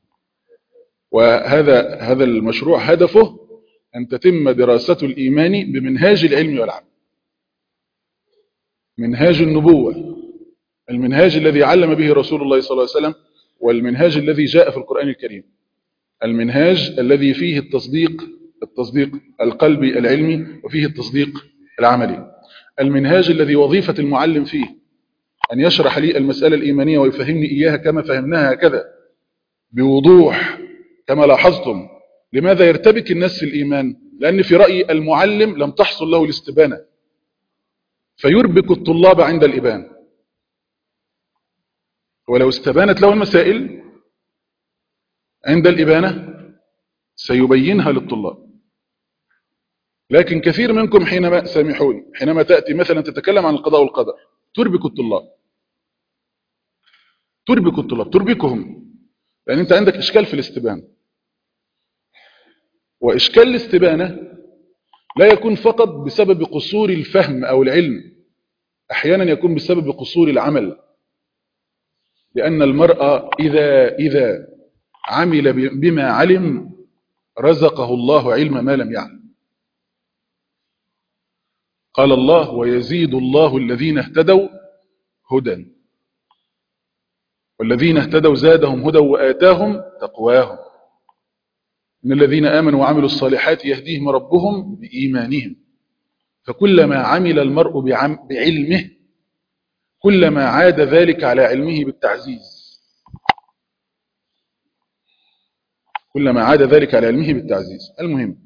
وهذا المشروع هدفه أن تتم دراسة الإيمان بمنهاج العلم والعمل، منهاج النبوة، المنهاج الذي علم به رسول الله صلى الله عليه وسلم، والمنهاج الذي جاء في القرآن الكريم، المنهاج الذي فيه التصديق القلبي العلمي وفيه التصديق العملي، المنهاج الذي وظيفة المعلم فيه أن يشرح لي المسألة الإيمانية ويفهمني إياها كما فهمناها هكذا بوضوح كما لاحظتم. لماذا يرتبك الناس في الإيمان؟ لأن في رأي المعلم لم تحصل له الاستبانة، فيربك الطلاب عند الإبان. ولو استبانت له المسائل عند الإبانة سيبينها للطلاب. لكن كثير منكم حينما تأتي مثلا تتكلم عن القضاء والقدر تربك الطلاب، تربكهم، لأن أنت عندك إشكال في الاستبانة. وإشكال الاستبانة لا يكون فقط بسبب قصور الفهم أو العلم، أحيانا يكون بسبب قصور العمل. لأن المرأة إذا عمل بما علم رزقه الله علم ما لم يعلم. قال الله ويزيد الله الذين اهتدوا هدى، والذين اهتدوا زادهم هدى وآتاهم تقواهم، إن الذين آمنوا وعملوا الصالحات يهديهم ربهم بإيمانهم، فكلما عمل المرء بعلمه كلما عاد ذلك على علمه بالتعزيز، كلما عاد ذلك على علمه بالتعزيز. المهم،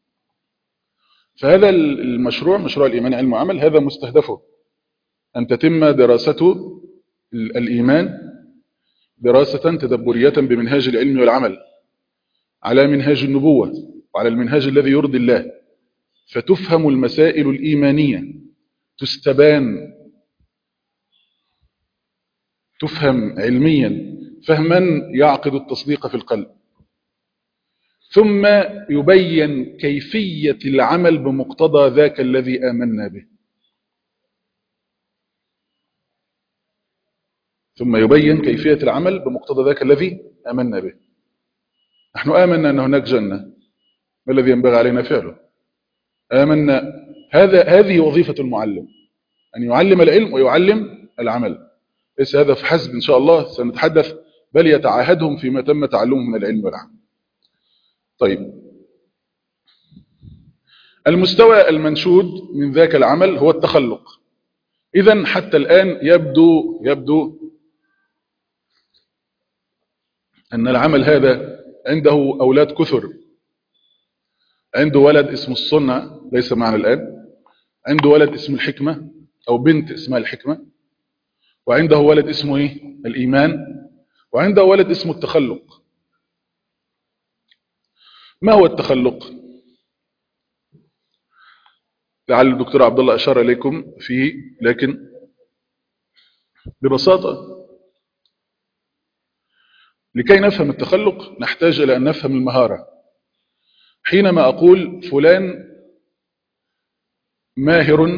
فهذا المشروع، مشروع الإيمان علم وعمل، هذا مستهدفه أن تتم دراسته الإيمان دراسة تدبرية بمنهاج العلم والعمل على منهاج النبوة وعلى المنهاج الذي يرضي الله، فتفهم المسائل الإيمانية، تستبان، تفهم علميا فهما يعقد التصديق في القلب، ثم يبين كيفية العمل بمقتضى ذاك الذي آمنا به، ثم يبين كيفية العمل بمقتضى ذاك الذي آمنا به. نحن آمنا أن هناك جنة، ما الذي ينبغي علينا فعله؟ آمنا. هذه وظيفة المعلم، أن يعلم العلم ويعلم العمل، ليس هذا فحسب. إن شاء الله سنتحدث بل يتعاهدهم فيما تم تعلمه من العلم والعمل. طيب، المستوى المنشود من ذاك العمل هو التخلق. إذن حتى الآن يبدو أن العمل هذا عنده أولاد كثر. عنده ولد اسمه الصنع، ليس معنا الآن، عنده ولد اسمه الحكمة أو بنت اسمها الحكمة، وعنده ولد اسمه إيه؟ الإيمان، وعنده ولد اسمه التخلق. ما هو التخلق؟ لعل الدكتور عبد الله أشار إليكم فيه، لكن ببساطة لكي نفهم التخلق نحتاج إلى أن نفهم المهارة. حينما أقول فلان ماهر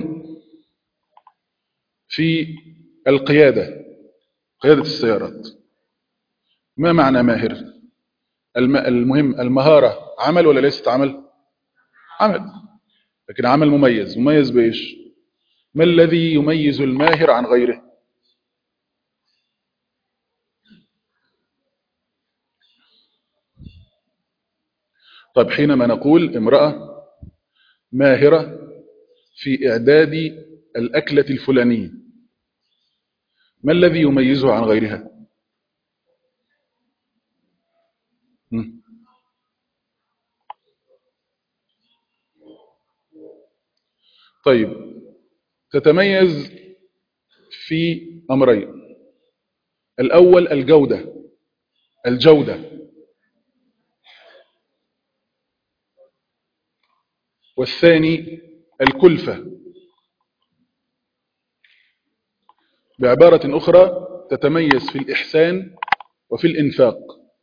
في القيادة، قيادة السيارات، ما معنى ماهر؟ المهم، المهارة عمل ولا ليست عمل؟ عمل، لكن عمل مميز. مميز بإيش؟ ما الذي يميز الماهر عن غيره؟ طيب، حينما نقول امرأة ماهرة في إعداد الأكلة الفلانية، ما الذي يميزها عن غيرها؟ طيب، تتميز في أمرين: الأول الجودة، والثاني الكلفة. بعبارة أخرى، تتميز في الإحسان وفي الإنفاق.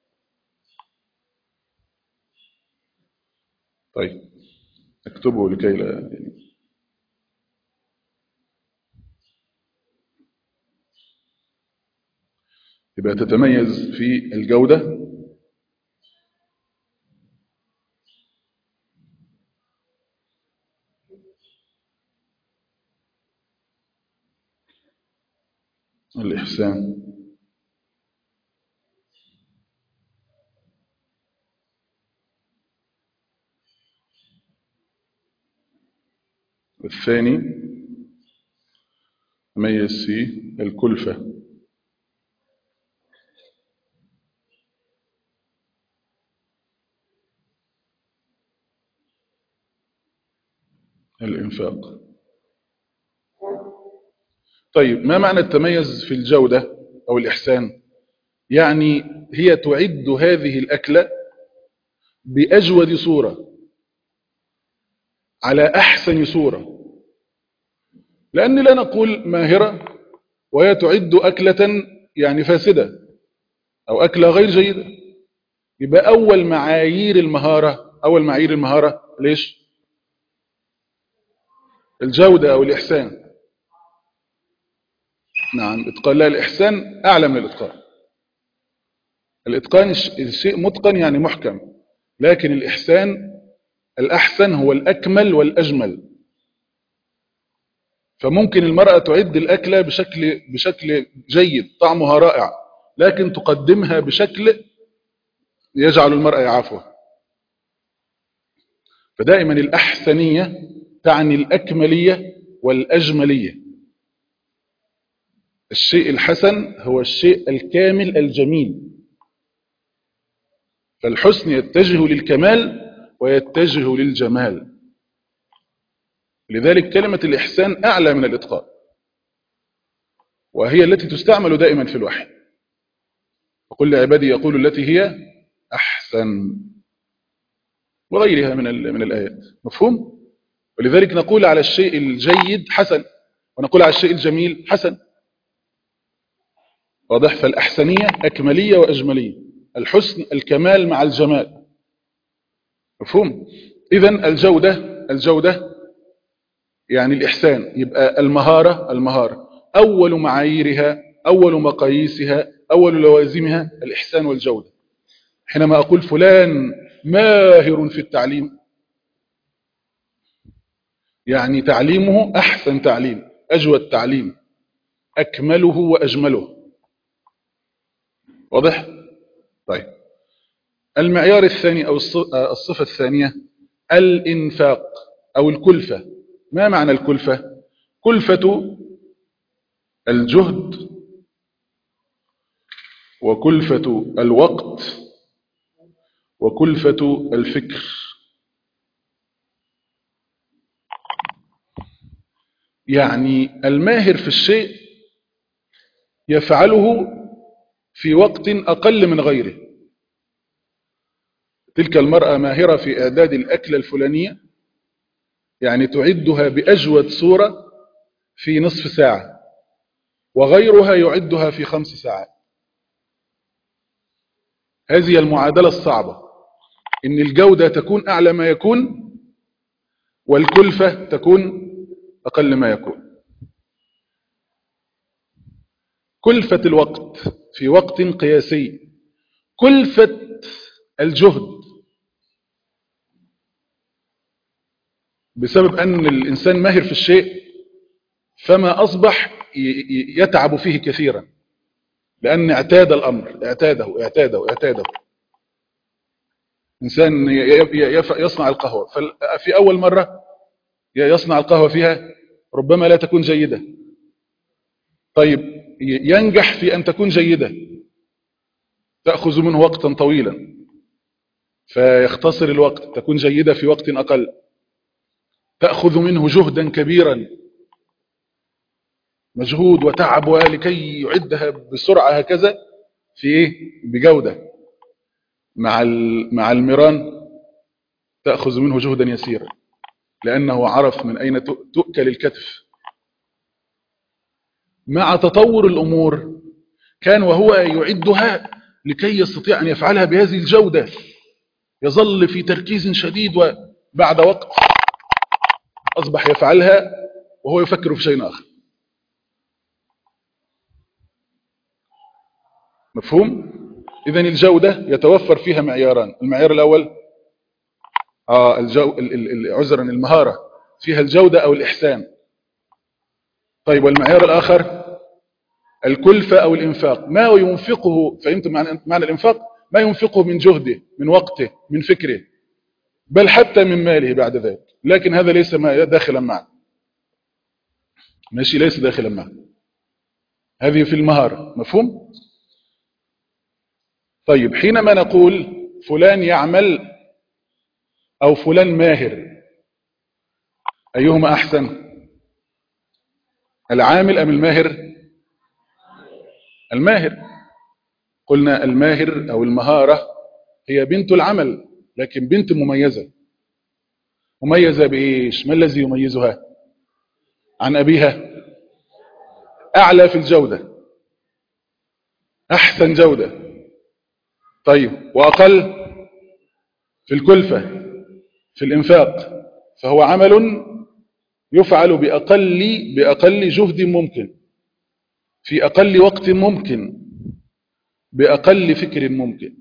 طيب، اكتبه لكي لا يبقى تتميز في الجودة، الإحسان، والثاني تتميز في الكلفة، الإنفاق. طيب، ما معنى التميز في الجودة أو الإحسان؟ يعني هي تعد هذه الأكلة بأجود صورة، على أحسن صورة، لأن لا نقول ماهرة وهي تعد أكلة يعني فاسدة أو أكلة غير جيدة. يبقى أول معايير المهارة ليش؟ الجودة أو الإحسان. نعم، إتقان. لا، الإحسان أعلى من الإتقان. الإتقان الشيء متقن يعني محكم، لكن الإحسان الأحسن هو الأكمل والأجمل. فممكن المرأة تعد الأكلة بشكل جيد طعمها رائع، لكن تقدمها بشكل يجعل المرأة يعافها. فدائما الأحسنية تعني الأكملية والأجملية. الشيء الحسن هو الشيء الكامل الجميل، فالحسن يتجه للكمال ويتجه للجمال. لذلك كلمة الإحسان أعلى من الإتقان، وهي التي تستعمل دائما في الوحي. وقل لعبادي يقولوا التي هي أحسن، وغيرها من الآيات. مفهوم؟ ولذلك نقول على الشيء الجيد حسن، ونقول على الشيء الجميل حسن. واضح؟ فالأحسنية أكملية وأجملية، الحسن الكمال مع الجمال. مفهوم؟ إذن الجودة يعني الإحسان. يبقى المهارة أول معاييرها، أول مقاييسها، أول لوازمها الإحسان والجودة. حينما أقول فلان ماهر في التعليم، يعني تعليمه أحسن تعليم، أجود تعليم، أكمله وأجمله. واضح؟ طيب، المعيار الثاني أو الصفة الثانية الإنفاق أو الكلفة. ما معنى الكلفة؟ كلفة الجهد وكلفة الوقت وكلفة الفكر. يعني الماهر في الشيء يفعله في وقت أقل من غيره. تلك المرأة ماهرة في إعداد الأكلة الفلانية، يعني تعدها بأجود صورة في نصف ساعة، وغيرها يعدها في 5 ساعات. هذه المعادلة الصعبة، إن الجودة تكون أعلى ما يكون والكلفة تكون أقل ما يكون. كلفة الوقت في وقت قياسي، كلفة الجهد بسبب أن الإنسان ماهر في الشيء فما أصبح يتعب فيه كثيرا، لأن اعتاد الأمر، اعتاده. إنسان يصنع القهوة، في أول مرة يصنع القهوة فيها ربما لا تكون جيدة. طيب، ينجح في أن تكون جيدة، تأخذ منه وقتا طويلا، فيختصر الوقت، تكون جيدة في وقت أقل. تأخذ منه جهدا كبيرا، مجهود وتعب لكي يعدها بسرعة هكذا في بجودة. مع المران تأخذ منه جهدا يسيرا، لأنه عرف من أين تؤكل الكتف. مع تطور الأمور كان وهو يعدها لكي يستطيع أن يفعلها بهذه الجودة يظل في تركيز شديد، وبعد وقت أصبح يفعلها وهو يفكر في شيء آخر. مفهوم؟ إذن الجودة يتوفر فيها معياران. المعيار الأول عذرا المهارة فيها الجودة أو الإحسان. طيب، والمعيار الآخر الكلفة أو الإنفاق، ما ينفقه. فهمت معنى الإنفاق؟ ما ينفقه من جهده، من وقته، من فكره، بل حتى من ماله بعد ذلك. لكن هذا ليس داخلا معه، ماشي، ليس داخلا معه. هذه في المهارة. مفهوم؟ طيب، حينما نقول فلان يعمل أو فلان ماهر، أيهما أحسن؟ العامل أم الماهر؟ الماهر. قلنا الماهر أو المهارة هي بنت العمل، لكن بنت مميزة. مميزة بإيش؟ ما الذي يميزها عن أبيها؟ أعلى في الجودة، أحسن جودة. طيب، وأقل في الكلفة، في الإنفاق. فهو عمل يفعل بأقل جهد ممكن، في أقل وقت ممكن، بأقل فكر ممكن.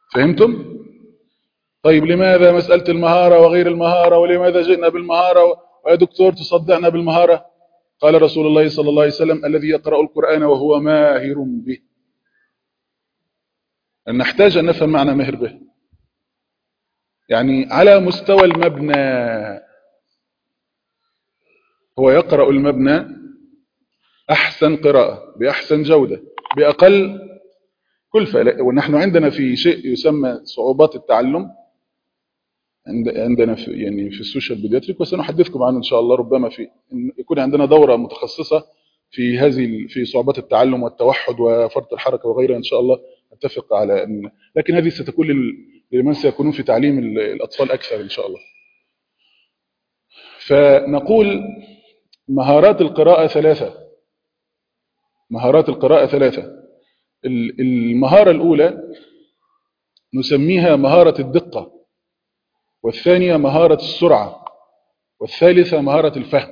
فهمتم؟ طيب، لماذا مسألة المهارة وغير المهارة؟ ولماذا جئنا بالمهارة ويا دكتور تصدقنا بالمهارة. قال رسول الله صلى الله عليه وسلم: الذي يقرأ القرآن وهو ماهر به. أن نحتاج أن نفهم معنى ماهر به، يعني على مستوى المبنى. هو يقرأ المبنى أحسن قراءة بأحسن جودة بأقل كلفة. ونحن عندنا في شيء يسمى صعوبات التعلم عندنا في يعني في السوشيال بيدياتريك، وسنحدثكم عنه إن شاء الله. ربما في يكون عندنا دورة متخصصة في صعوبات التعلم والتوحد وفرط الحركة وغيرها إن شاء الله. نتفق على أن، لكن هذه ستكون لمن سيكونون في تعليم الأطفال أكثر إن شاء الله. فنقول مهارات القراءة ثلاثة. مهارات القراءة ثلاثة. المهارة الأولى نسميها مهارة الدقة، والثانية مهارة السرعة، والثالثة مهارة الفهم.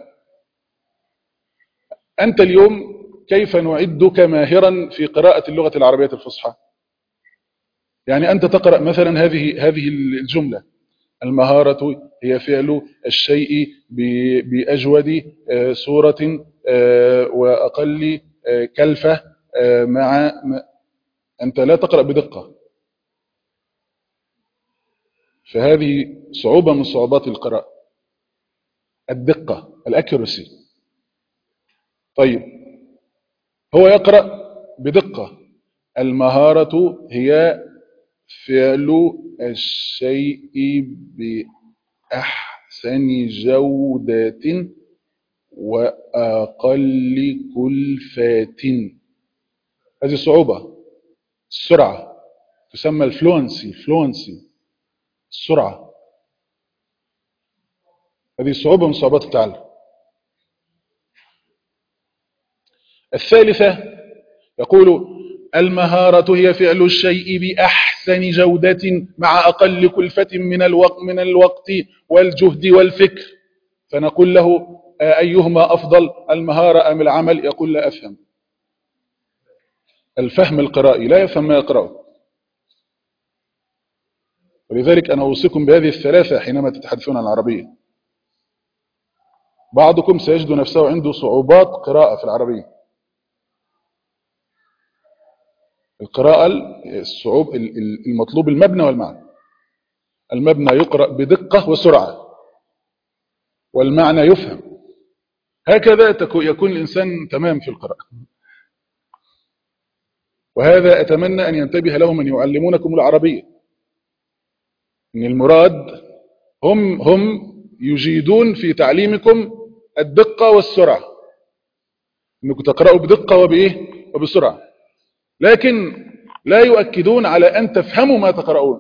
أنت اليوم كيف نعدك ماهرا في قراءة اللغة العربية الفصحى؟ يعني أنت تقرأ مثلا هذه الجملة: المهارة هي فعل الشيء بأجود صورة وأقل كلفة مع. أنت لا تقرأ بدقة، فهذه صعوبة من صعوبات القراءة، الدقة، الأكيرسي. طيب هو يقرأ بدقة. المهارة هي فعل الشيء بأحسن جودة وأقل كلفة. هذه صعوبة. السرعة تسمى الفلونسي، السرعة. هذه صعوبة من صعوبات التعلم. الثالثة يقول: المهارة هي فعل الشيء بأحسن جودة مع أقل كلفة من الوقت والجهد والفكر. فنقول له: أيهما أفضل، المهارة أم العمل؟ يقول: لا أفهم. الفهم القرائي، لا يفهم ما يقرأه. ولذلك أنا أوصيكم بهذه الثلاثة حينما تتحدثون عن العربية. بعضكم سيجد نفسه عنده صعوبات قراءة في العربية. القراءة الصعوب المطلوب المبنى والمعنى. المبنى يقرأ بدقة وسرعة، والمعنى يفهم. هكذا يكون الإنسان تمام في القراءة. وهذا أتمنى أن ينتبه له من يعلمونكم العربية، إن المراد هم يجيدون في تعليمكم الدقة والسرعة، إنكم تقرأوا بدقة وبسرعة، لكن لا يؤكدون على أن تفهموا ما تقرؤون.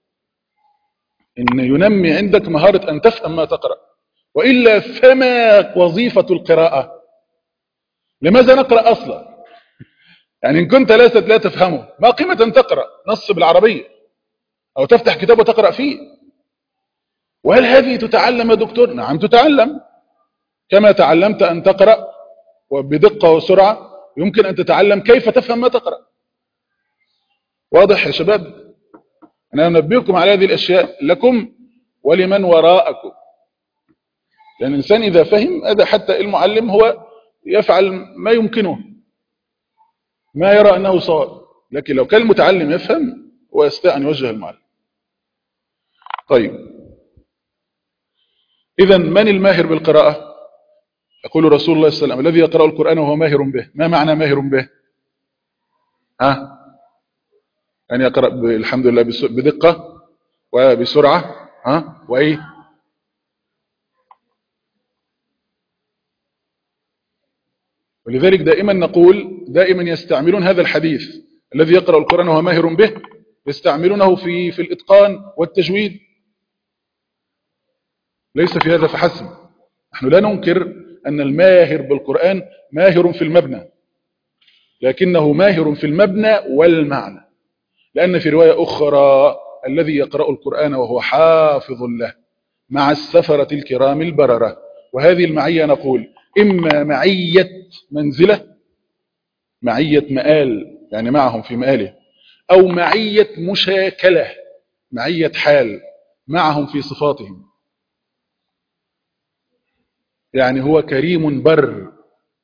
إن ينمي عندك مهارة أن تفهم ما تقرأ، وإلا فما وظيفة القراءة؟ لماذا نقرأ أصلا؟ يعني إن كنت لا تفهمه، ما قيمة أن تقرأ نص بالعربية أو تفتح كتاب وتقرأ فيه؟ وهل هذه تتعلم يا دكتور؟ نعم تتعلم. كما تعلمت أن تقرأ وبدقة وسرعة، يمكن أن تتعلم كيف تفهم ما تقرأ. واضح يا شباب؟ أنا أنبهكم على هذه الأشياء لكم ولمن وراءكم. لأن الإنسان إذا فهم هذا، حتى المعلم هو يفعل ما يمكنه، ما يرى أنه صواب، لكن لو كان المتعلم يفهم هو يستطيع أن يوجه المعلم. طيب، إذن من الماهر بالقراءة؟ يقول رسول الله صلى الله عليه وسلم: الذي يقرأ القرآن وهو ماهر به. ما معنى ماهر به؟ أن يقرأ الحمد لله بدقة وبسرعة، وإيه؟ ولذلك دائما يستعملون هذا الحديث: الذي يقرأ القرآن وهو ماهر به، يستعملونه في الإتقان والتجويد. ليس في هذا فحسب. نحن لا ننكر أن الماهر بالقرآن ماهر في المبنى، لكنه ماهر في المبنى والمعنى. لأن في رواية أخرى: الذي يقرأ القرآن وهو حافظ له مع السفرة الكرام البررة. وهذه المعية نقول إما معية منزلة، معية مآل يعني معهم في مآله، أو معية مشاكلة، معية حال معهم في صفاتهم. يعني هو كريم بر،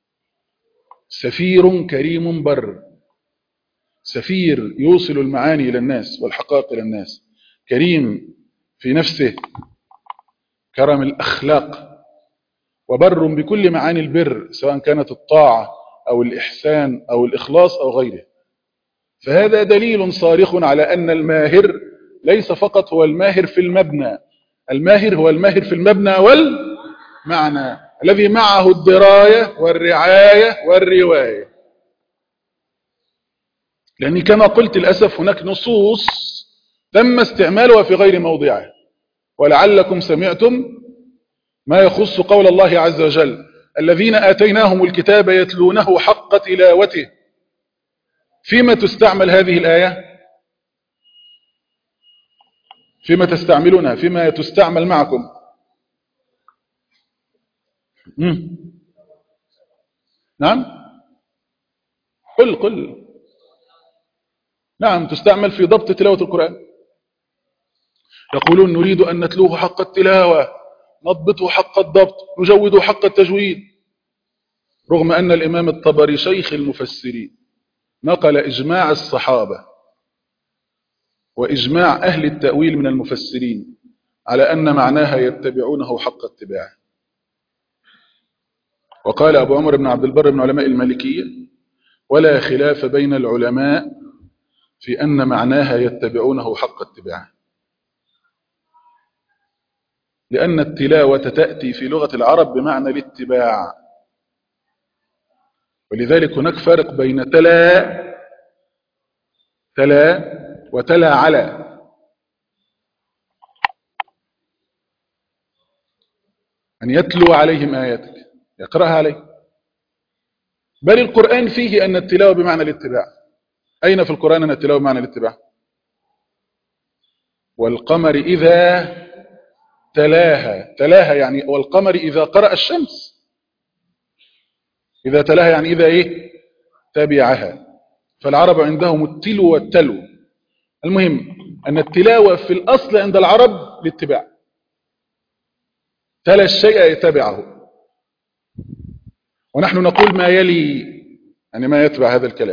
سفير كريم بر، سفير يوصل المعاني إلى الناس والحقائق إلى الناس، كريم في نفسه، كرم الأخلاق، وبر بكل معاني البر سواء كانت الطاعة أو الإحسان أو الإخلاص أو غيره. فهذا دليل صارخ على أن الماهر ليس فقط هو الماهر في المبنى، الماهر هو الماهر في المبنى والمعنى الذي معه الدراية والرعاية والرواية. لأن كما قلت للأسف هناك نصوص تم استعمالها في غير موضعها، ولعلكم سمعتم ما يخص قول الله عز وجل: الذين آتيناهم الكتاب يتلونه حق تلاوته. فيما تستعمل هذه الآية؟ فيما تستعملونها؟ فيما تستعمل معكم؟ نعم، قل. نعم، تستعمل في ضبط تلاوة القرآن. يقولون نريد أن نتلوه حق التلاوة، نضبطه حق الضبط، نجوده حق التجويد، رغم أن الإمام الطبري شيخ المفسرين نقل إجماع الصحابة وإجماع أهل التأويل من المفسرين على أن معناها يتبعونه حق اتباعه. وقال أبو عمر بن عبد البر من علماء المالكية: ولا خلاف بين العلماء في أن معناها يتبعونه حق اتباعه، لأن التلاوة تأتي في لغة العرب بمعنى الاتباع، ولذلك هناك فرق بين تلا وتلا على. أن يتلو عليهم آياتك، يقرأها عليه. بل القرآن فيه أن التلاوة بمعنى الاتباع. أين في القرآن أن التلاوة بمعنى الاتباع؟ والقمر إذا تلاها يعني والقمر إذا قرأ الشمس. إذا تلاها يعني إذا تبعها. فالعرب عندهم التلو والتلو. المهم أن التلاوة في الأصل عند العرب الاتباع، تلا الشيء يتبعه. ونحن نقول ما يلي، يعني ما يتبع هذا الكلام.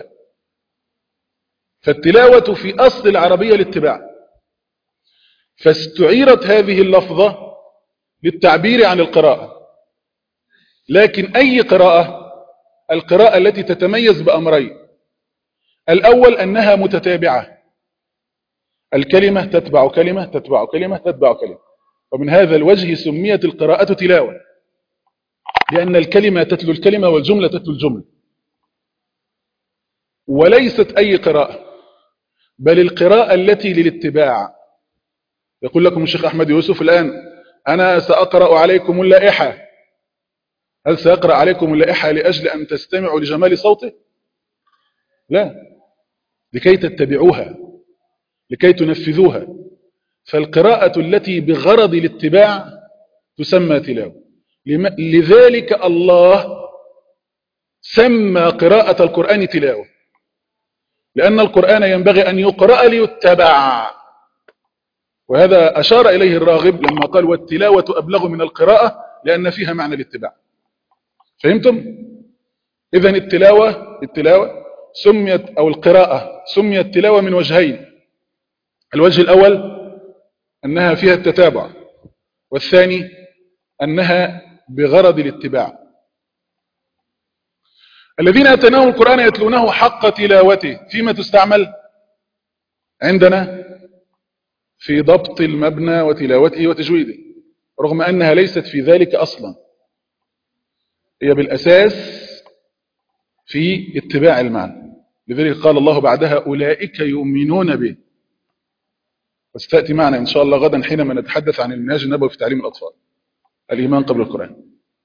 فالتلاوة في أصل العربية الاتباع، فاستعيرت هذه اللفظة للتعبير عن القراءة. لكن أي قراءة؟ القراءة التي تتميز بأمرين: الأول أنها متتابعة، الكلمة تتبع كلمة تتبع كلمة تتبع كلمة، ومن هذا الوجه سميت القراءة تلاوة، لأن الكلمة تتلو الكلمة والجملة تتلو الجملة. وليست أي قراءة، بل القراءة التي للاتباع. يقول لكم الشيخ أحمد يوسف الآن: أنا سأقرأ عليكم اللائحة. هل سأقرأ عليكم اللائحة لأجل أن تستمعوا لجمال صوته؟ لا، لكي تتبعوها، لكي تنفذوها. فالقراءة التي بغرض الاتباع تسمى تلاوة. لذلك الله سمى قراءة القرآن تلاوة، لأن القرآن ينبغي أن يقرأ ليتبع. وهذا أشار إليه الراغب لما قال: والتلاوة أبلغ من القراءة لأن فيها معنى الاتباع. فهمتم؟ إذن التلاوة سميت، أو القراءة سميت تلاوة من وجهين: الوجه الأول أنها فيها التتابع، والثاني أنها بغرض الاتباع. الذين آتيناهم القرآن يتلونه حق تلاوته. فيما تستعمل عندنا؟ في ضبط المبنى وتلاوته وتجويده، رغم أنها ليست في ذلك أصلا. هي بالأساس في اتباع المعنى. لذلك قال الله بعدها: أولئك يؤمنون به. وستأتي معنا إن شاء الله غدا حينما نتحدث عن المنهاج النبوي في تعليم الأطفال، الإيمان قبل القرآن.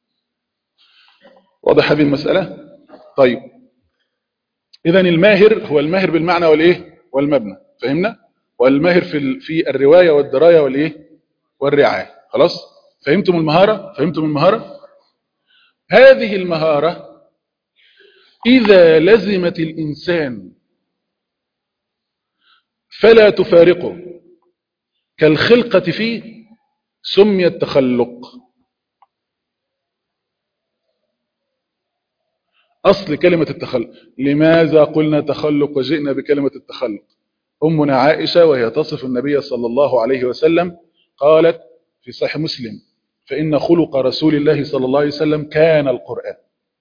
واضح هذه المسألة؟ طيب، إذن الماهر هو الماهر بالمعنى والمبنى، فهمنا؟ والماهر في الرواية والدراية والرعاية. خلاص؟ فهمتم المهارة؟ هذه المهارة إذا لزمت الإنسان فلا تفارقه كالخلقة فيه، سمي التخلق. أصل كلمة التخلق. لماذا قلنا تخلق وجئنا بكلمة التخلق؟ أمنا عائشة وهي تصف النبي صلى الله عليه وسلم قالت في صحيح مسلم: فإن خلق رسول الله صلى الله عليه وسلم كان القرآن.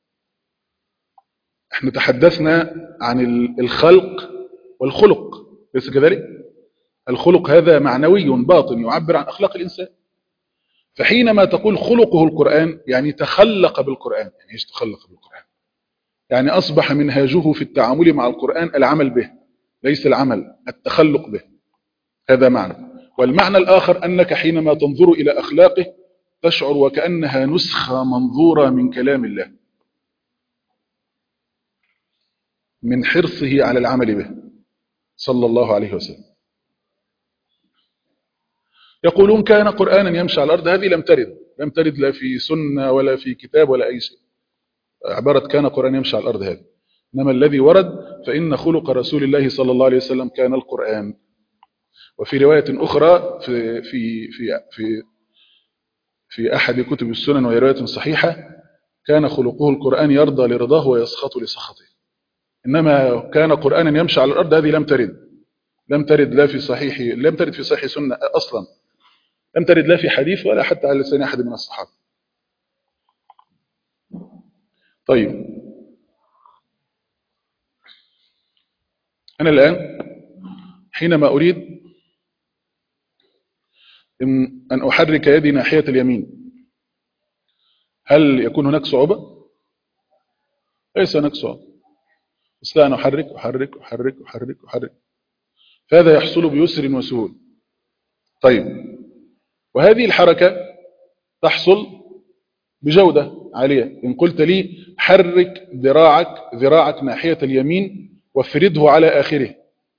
احنا تحدثنا عن الخلق والخلق، ليس كذلك؟ الخلق هذا معنوي باطن يعبر عن أخلاق الإنسان. فحينما تقول خلقه القرآن يعني تخلق بالقرآن. يعني ايش تخلق بالقرآن؟ يعني أصبح منهاجه في التعامل مع القرآن العمل به، ليس العمل، التخلق به. هذا معنى. والمعنى الآخر أنك حينما تنظر إلى أخلاقه تشعر وكأنها نسخة منظورة من كلام الله، من حرصه على العمل به صلى الله عليه وسلم. يقولون كان قرآنا يمشي على الأرض، هذه لم ترد لا في سنة ولا في كتاب ولا أي شيء. عبارة كان قرآن يمشي على الأرض هذه، إنما الذي ورد فإن خلق رسول الله صلى الله عليه وسلم كان القرآن. وفي رواية أخرى في أحد كتب السنن وهي رواية صحيحة: كان خلقه القرآن يرضى لرضاه ويسخط لسخطه. إنما كان قرآنا يمشي على الأرض هذه لم ترد لا في صحيح، لم ترد في صحيح سنة أصلا، لم ترد لا في حديث ولا حتى على لسان أحد من الصحابة. طيب، أنا الآن حينما أريد أن أحرك يدي ناحية اليمين، هل يكون هناك صعوبة؟ ليس هناك صعوبة، بس لا، أنا أحرك. فهذا يحصل بيسر وسهول. طيب، وهذه الحركة تحصل بجودة عالية. إن قلت لي حرك ذراعك ناحية اليمين وافرده على آخره،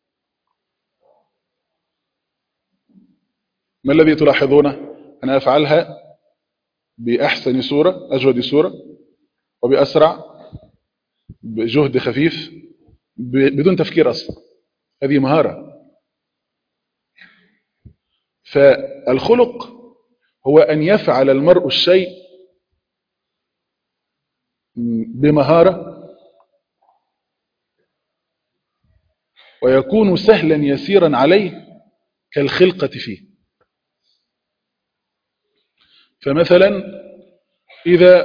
ما الذي تلاحظونه؟ أنا أفعلها بأحسن صورة، أجود صورة، وبأسرع، بجهد خفيف، بدون تفكير أصلا. هذه مهارة. فالخلق هو أن يفعل المرء الشيء بمهارة ويكون سهلا يسيرا عليه كالخلقة فيه. فمثلا إذا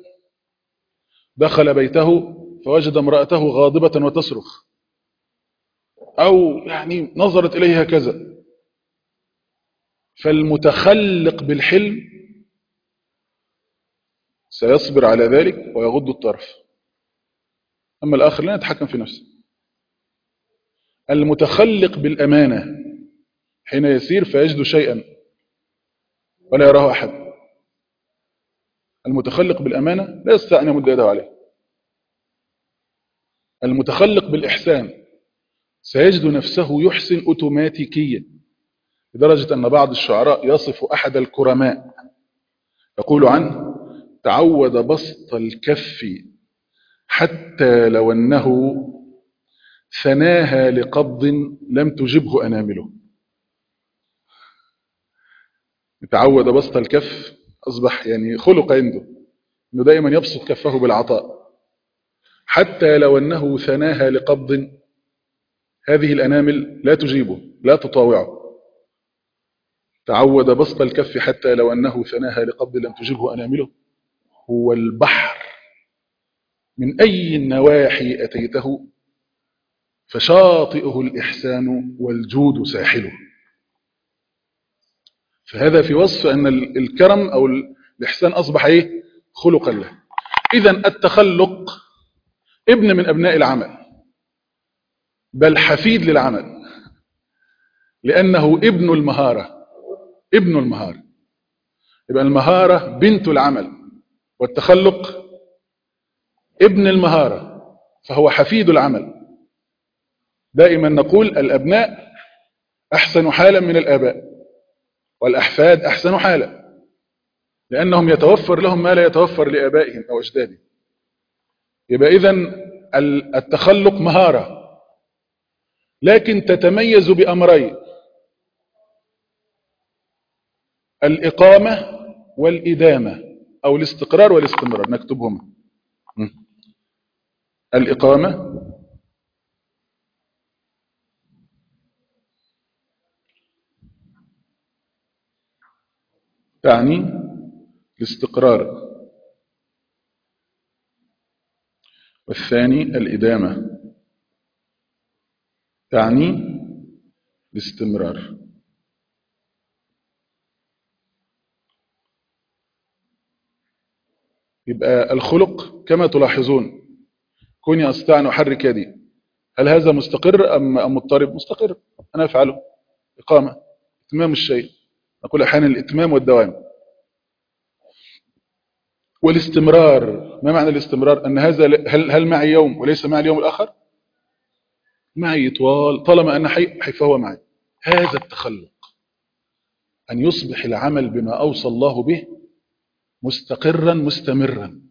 دخل بيته فوجد امرأته غاضبة وتصرخ، أو يعني نظرت إليها كذا، فالمتخلق بالحلم سيصبر على ذلك ويغض الطرف. أما الآخر لا يتحكم في نفسه. المتخلق بالأمانة حين يسير فيجد شيئا ولا يراه أحد. المتخلق بالأمانة لا يستطيع أن يمد يده عليه. المتخلق بالإحسان سيجد نفسه يحسن أوتوماتيكيا، لدرجة أن بعض الشعراء يصف أحد الكرماء يقول عنه: تعود بسط الكف حتى لو أنه ثناها لقبض لم تجبه أنامله. تعود بسط الكف، أصبح يعني خلق عنده أنه دائما يبسط كفه بالعطاء، حتى لو أنه ثناها لقبض، هذه الأنامل لا تجيبه، لا تطاوعه. تعود بسط الكف حتى لو أنه ثناها لقبض لم تجبه أنامله. هو البحر من أي النواحي أتيته فشاطئه الإحسان والجود ساحله. فهذا في وصف أن الكرم أو الإحسان أصبح إيه؟ خلقا له. إذن التخلق ابن من أبناء العمل، بل حفيد للعمل، لأنه ابن المهارة. يبقى المهارة بنت العمل، والتخلق ابن المهارة، فهو حفيد العمل. دائما نقول الأبناء أحسن حالا من الآباء، والأحفاد أحسن حالا، لأنهم يتوفر لهم ما لا يتوفر لآبائهم أو أجدادهم. يبقى إذن التخلق مهارة، لكن تتميز بأمرين: الإقامة والإدامة، أو الاستقرار والاستمرار. نكتبهما. الإقامة تعني الاستقرار، والثاني الإدامة تعني الاستمرار. يبقى الخلق كما تلاحظون، كوني أستطيع أن أحرك يدي، هل هذا مستقر أم مضطرب؟ مستقر، أنا أفعله. إقامة إتمام الشيء، نقول أحيانا الإتمام والدوام. والاستمرار، ما معنى الاستمرار؟ أن هذا هل معي يوم وليس معي اليوم الآخر؟ معي طالما أنا حي فهو معي. هذا التخلق، أن يصبح العمل بما أوصى الله به مستقرا مستمرا.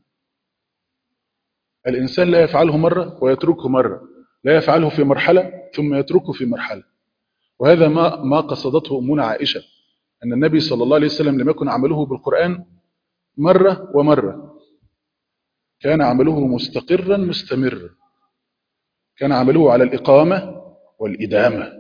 الإنسان لا يفعله مرة ويتركه مرة، لا يفعله في مرحلة ثم يتركه في مرحلة. وهذا ما قصدته أمنا عائشة، أن النبي صلى الله عليه وسلم لم يكن عمله بالقرآن مرة ومرة، كان عمله مستقرا مستمرا، كان عمله على الإقامة والإدامة.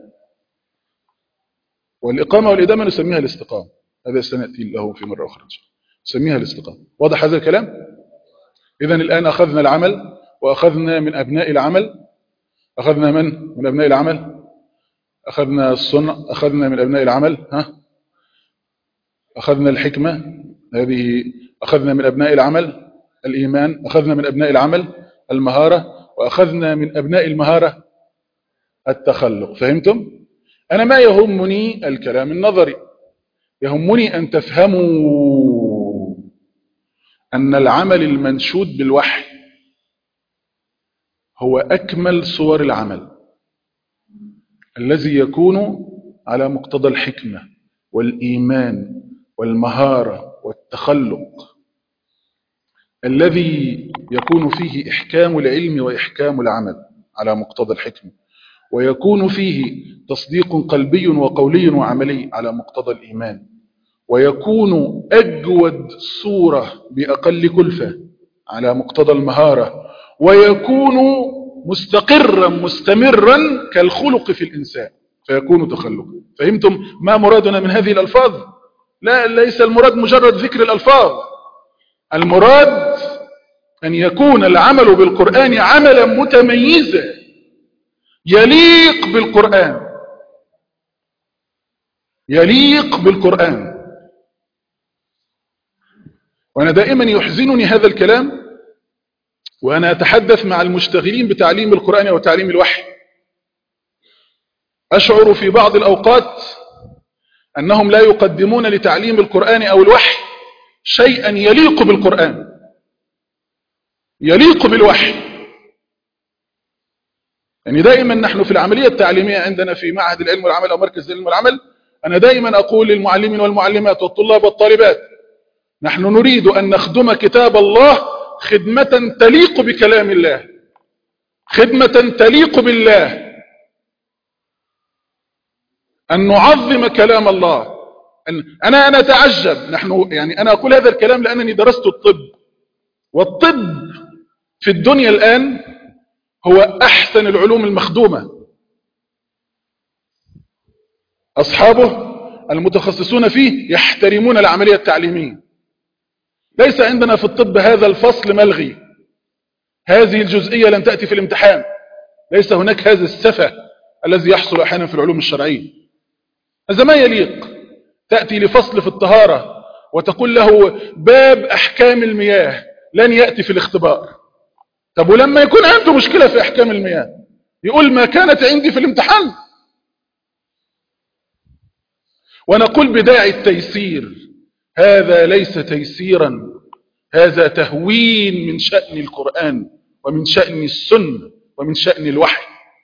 والإقامة والإدامة نسميها الاستقامة، هذا سنأتي له في مرة أخرى نسميها الاستقامة. واضح هذا الكلام؟ إذن الآن أخذنا العمل، وأخذنا من أبناء العمل. أخذنا من أبناء العمل؟ أخذنا الصنع، أخذنا من أبناء العمل أخذنا الحكمة، هذه أخذنا من أبناء العمل الإيمان، أخذنا من أبناء العمل المهارة، وأخذنا من أبناء المهارة التخلق. فهمتم؟ أنا ما يهمني الكلام النظري، يهمني أن تفهموا أن العمل المنشود بالوحي هو أكمل صور العمل، الذي يكون على مقتضى الحكمة والإيمان والمهارة والتخلق، الذي يكون فيه إحكام العلم وإحكام العمل على مقتضى الحكمة، ويكون فيه تصديق قلبي وقولي وعملي على مقتضى الإيمان، ويكون أجود صورة بأقل كلفة على مقتضى المهارة، ويكون مستقرا مستمرا كالخلق في الإنسان فيكون تخلقا. فهمتم ما مرادنا من هذه الألفاظ؟ لا، ليس المراد مجرد ذكر الألفاظ، المراد أن يكون العمل بالقرآن عملا متميزا يليق بالقرآن، يليق بالقرآن. وأنا دائما يحزنني هذا الكلام وأنا أتحدث مع المشتغلين بتعليم القرآن وتعليم الوحي، أشعر في بعض الأوقات أنهم لا يقدمون لتعليم القرآن أو الوحي شيئا يليق بالقرآن، يليق بالوحي. يعني دائما نحن في العملية التعليمية عندنا في معهد العلم والعمل أو مركز العلم والعمل، أنا دائما أقول للمعلمين والمعلمات والطلاب والطالبات: نحن نريد أن نخدم كتاب الله خدمة تليق بكلام الله، خدمة تليق بالله، أن نعظم كلام الله. أنا أتعجب، أنا أقول هذا الكلام لأنني درست الطب، والطب في الدنيا الآن هو أحسن العلوم المخدومة. أصحابه المتخصصون فيه يحترمون العملية التعليمية. ليس عندنا في الطب هذا الفصل ملغي، هذه الجزئية لم تأتي في الامتحان، ليس هناك هذا السفه الذي يحصل أحيانا في العلوم الشرعية. هذا ما يليق. تأتي لفصل في الطهارة وتقول له باب أحكام المياه، لن يأتي في الاختبار. طب ولما يكون عنده مشكلة في أحكام المياه يقول ما كانت عندي في الامتحان. ونقول بداعي التيسير، هذا ليس تيسيرا، هذا تهوين من شأن القرآن ومن شأن السنة ومن شأن الوحي.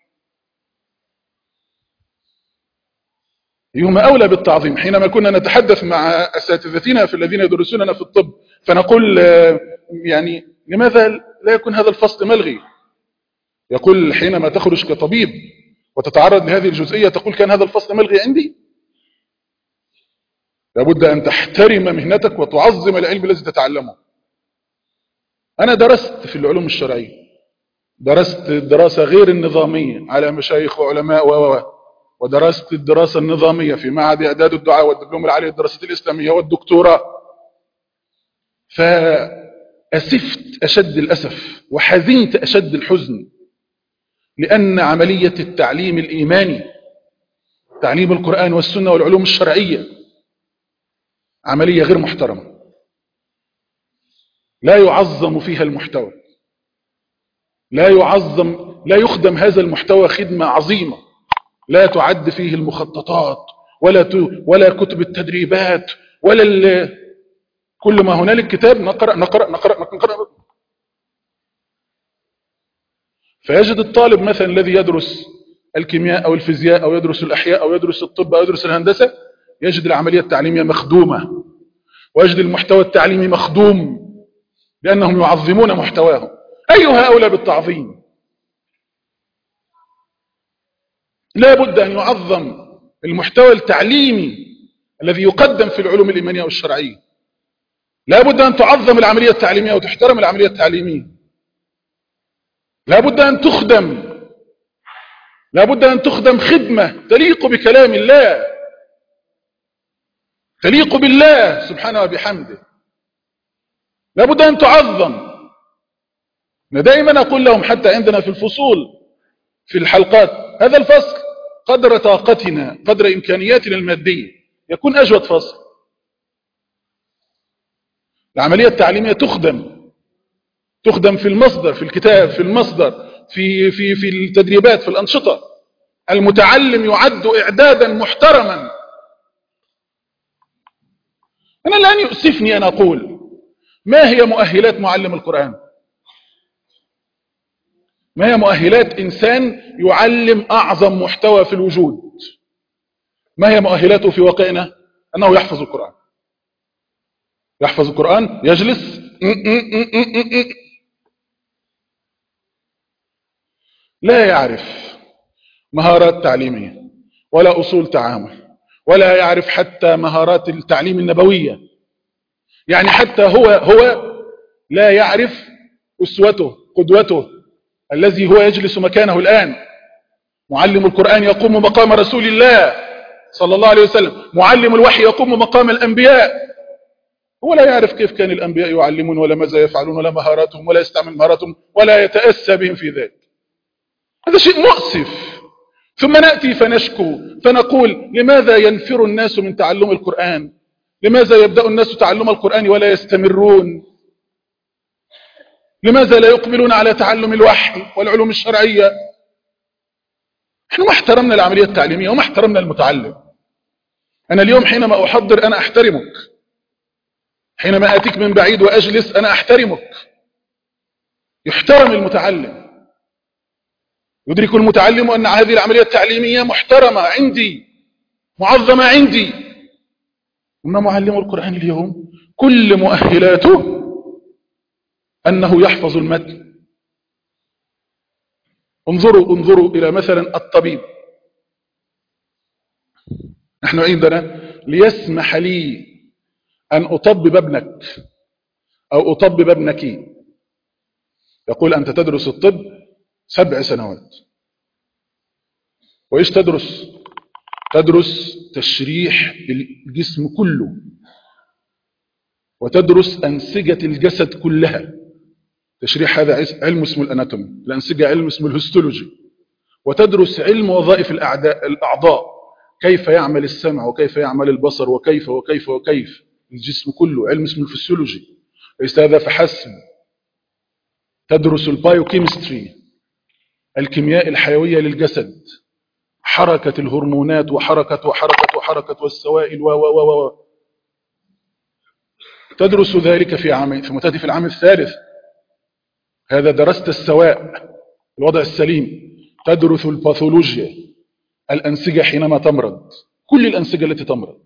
يوم أولى بالتعظيم. حينما كنا نتحدث مع أساتذتنا في الذين يدرسوننا في الطب فنقول لماذا لا يكون هذا الفصل ملغي؟ يقول حينما تخرج كطبيب وتتعرض لهذه الجزئية تقول كان هذا الفصل ملغي عندي؟ لابد أن تحترم مهنتك وتعظم العلم الذي تتعلمه. أنا درست في العلوم الشرعية درست الدراسة غير النظامية على مشايخ وعلماء ودرست الدراسة النظامية في معهد إعداد الدعاء والدبلوم العالي للدراسات الإسلامية والدكتوراه. فأسفت أشد الأسف وحزنت أشد الحزن، لأن عملية التعليم الإيماني، تعليم القرآن والسنة والعلوم الشرعية، عملية غير محترمة، لا يعظم فيها المحتوى، لا يخدم هذا المحتوى خدمة عظيمة، لا تعد فيه المخططات ولا كتب التدريبات كل ما هنالك كتاب نقرأ. فيجد الطالب مثلا الذي يدرس الكيمياء أو الفيزياء أو يدرس الأحياء أو يدرس الطب أو يدرس الهندسة، يجد العملية التعليمية مخدومة، ويجد المحتوى التعليمي مخدوم، لأنهم يعظمون محتواهم. أيها أولى بالتعظيم؟ لا بد أن يعظم المحتوى التعليمي الذي يقدم في العلوم الإيمانية والشرعية. لا بد أن تعظم العملية التعليمية وتحترم العملية التعليمية. لا بد أن تخدم خدمة تليق بكلام الله، تليق بالله سبحانه وبحمده. لا بد أن تعظم. أنا دائما أقول لهم حتى عندنا في الفصول في الحلقات، هذا الفصل قدر طاقتنا، قدر إمكانياتنا المادية، يكون أجود فصل. العملية التعليمية تخدم في المصدر، في الكتاب، في المصدر، في التدريبات، في الأنشطة. المتعلم يعد إعدادا محترما. أنا الآن يؤسفني أن أقول ما هي مؤهلات معلم القرآن؟ ما هي مؤهلات إنسان يعلم أعظم محتوى في الوجود؟ ما هي مؤهلاته في واقعنا؟ أنه يحفظ القرآن. يحفظ القرآن، يجلس لا يعرف مهارات تعليمية ولا أصول تعامل، ولا يعرف حتى مهارات التعليم النبوية. يعني حتى هو لا يعرف أسوته، قدوته، الذي هو يجلس مكانه الآن. معلم القرآن يقوم مقام رسول الله صلى الله عليه وسلم، معلم الوحي يقوم مقام الأنبياء. هو لا يعرف كيف كان الأنبياء يعلمون، ولا ماذا يفعلون، ولا مهاراتهم، ولا يستعمل مهاراتهم، ولا يتأسى بهم في ذلك. هذا شيء مؤسف. ثم نأتي فنشكو فنقول لماذا ينفر الناس من تعلم القرآن؟ لماذا يبدأ الناس تعلم القرآن ولا يستمرون؟ لماذا لا يقبلون على تعلم الوحي والعلوم الشرعية؟ احنا ما احترمنا العملية التعليمية وما احترمنا المتعلم. أنا اليوم حينما أحضر أنا أحترمك، حينما أتيك من بعيد وأجلس أنا أحترمك. يحترم المتعلم، يدرك المتعلم أن هذه العملية التعليمية محترمة عندي، معظمة عندي. أما معلم القرآن اليوم كل مؤهلاته أنه يحفظ المتن. انظروا إلى مثلا الطبيب. نحن عندنا ليسمح لي أن أطبب ابنك أو أطبب ابنك، يقول أنت تدرس الطب 7 سنوات. وإيش تدرس؟ تدرس تشريح الجسم كله، وتدرس أنسجة الجسد كلها. تشريح هذا علم اسمه الأناتومي، الأنسجة علم اسمه الهستولوجي. وتدرس علم وظائف الأعضاء، كيف يعمل السمع وكيف يعمل البصر وكيف وكيف وكيف الجسم كله، علم اسمه الفسيولوجي. ليس هذا فحسب، تدرس البايوكيمستري، الكيمياء الحيوية للجسد، حركة الهرمونات وحركة والسوائل تدرس ذلك في متأتي في العام الثالث. هذا درست السواء، الوضع السليم. تدرس الباثولوجيا، الأنسجة حينما تمرض، كل الأنسجة التي تمرض.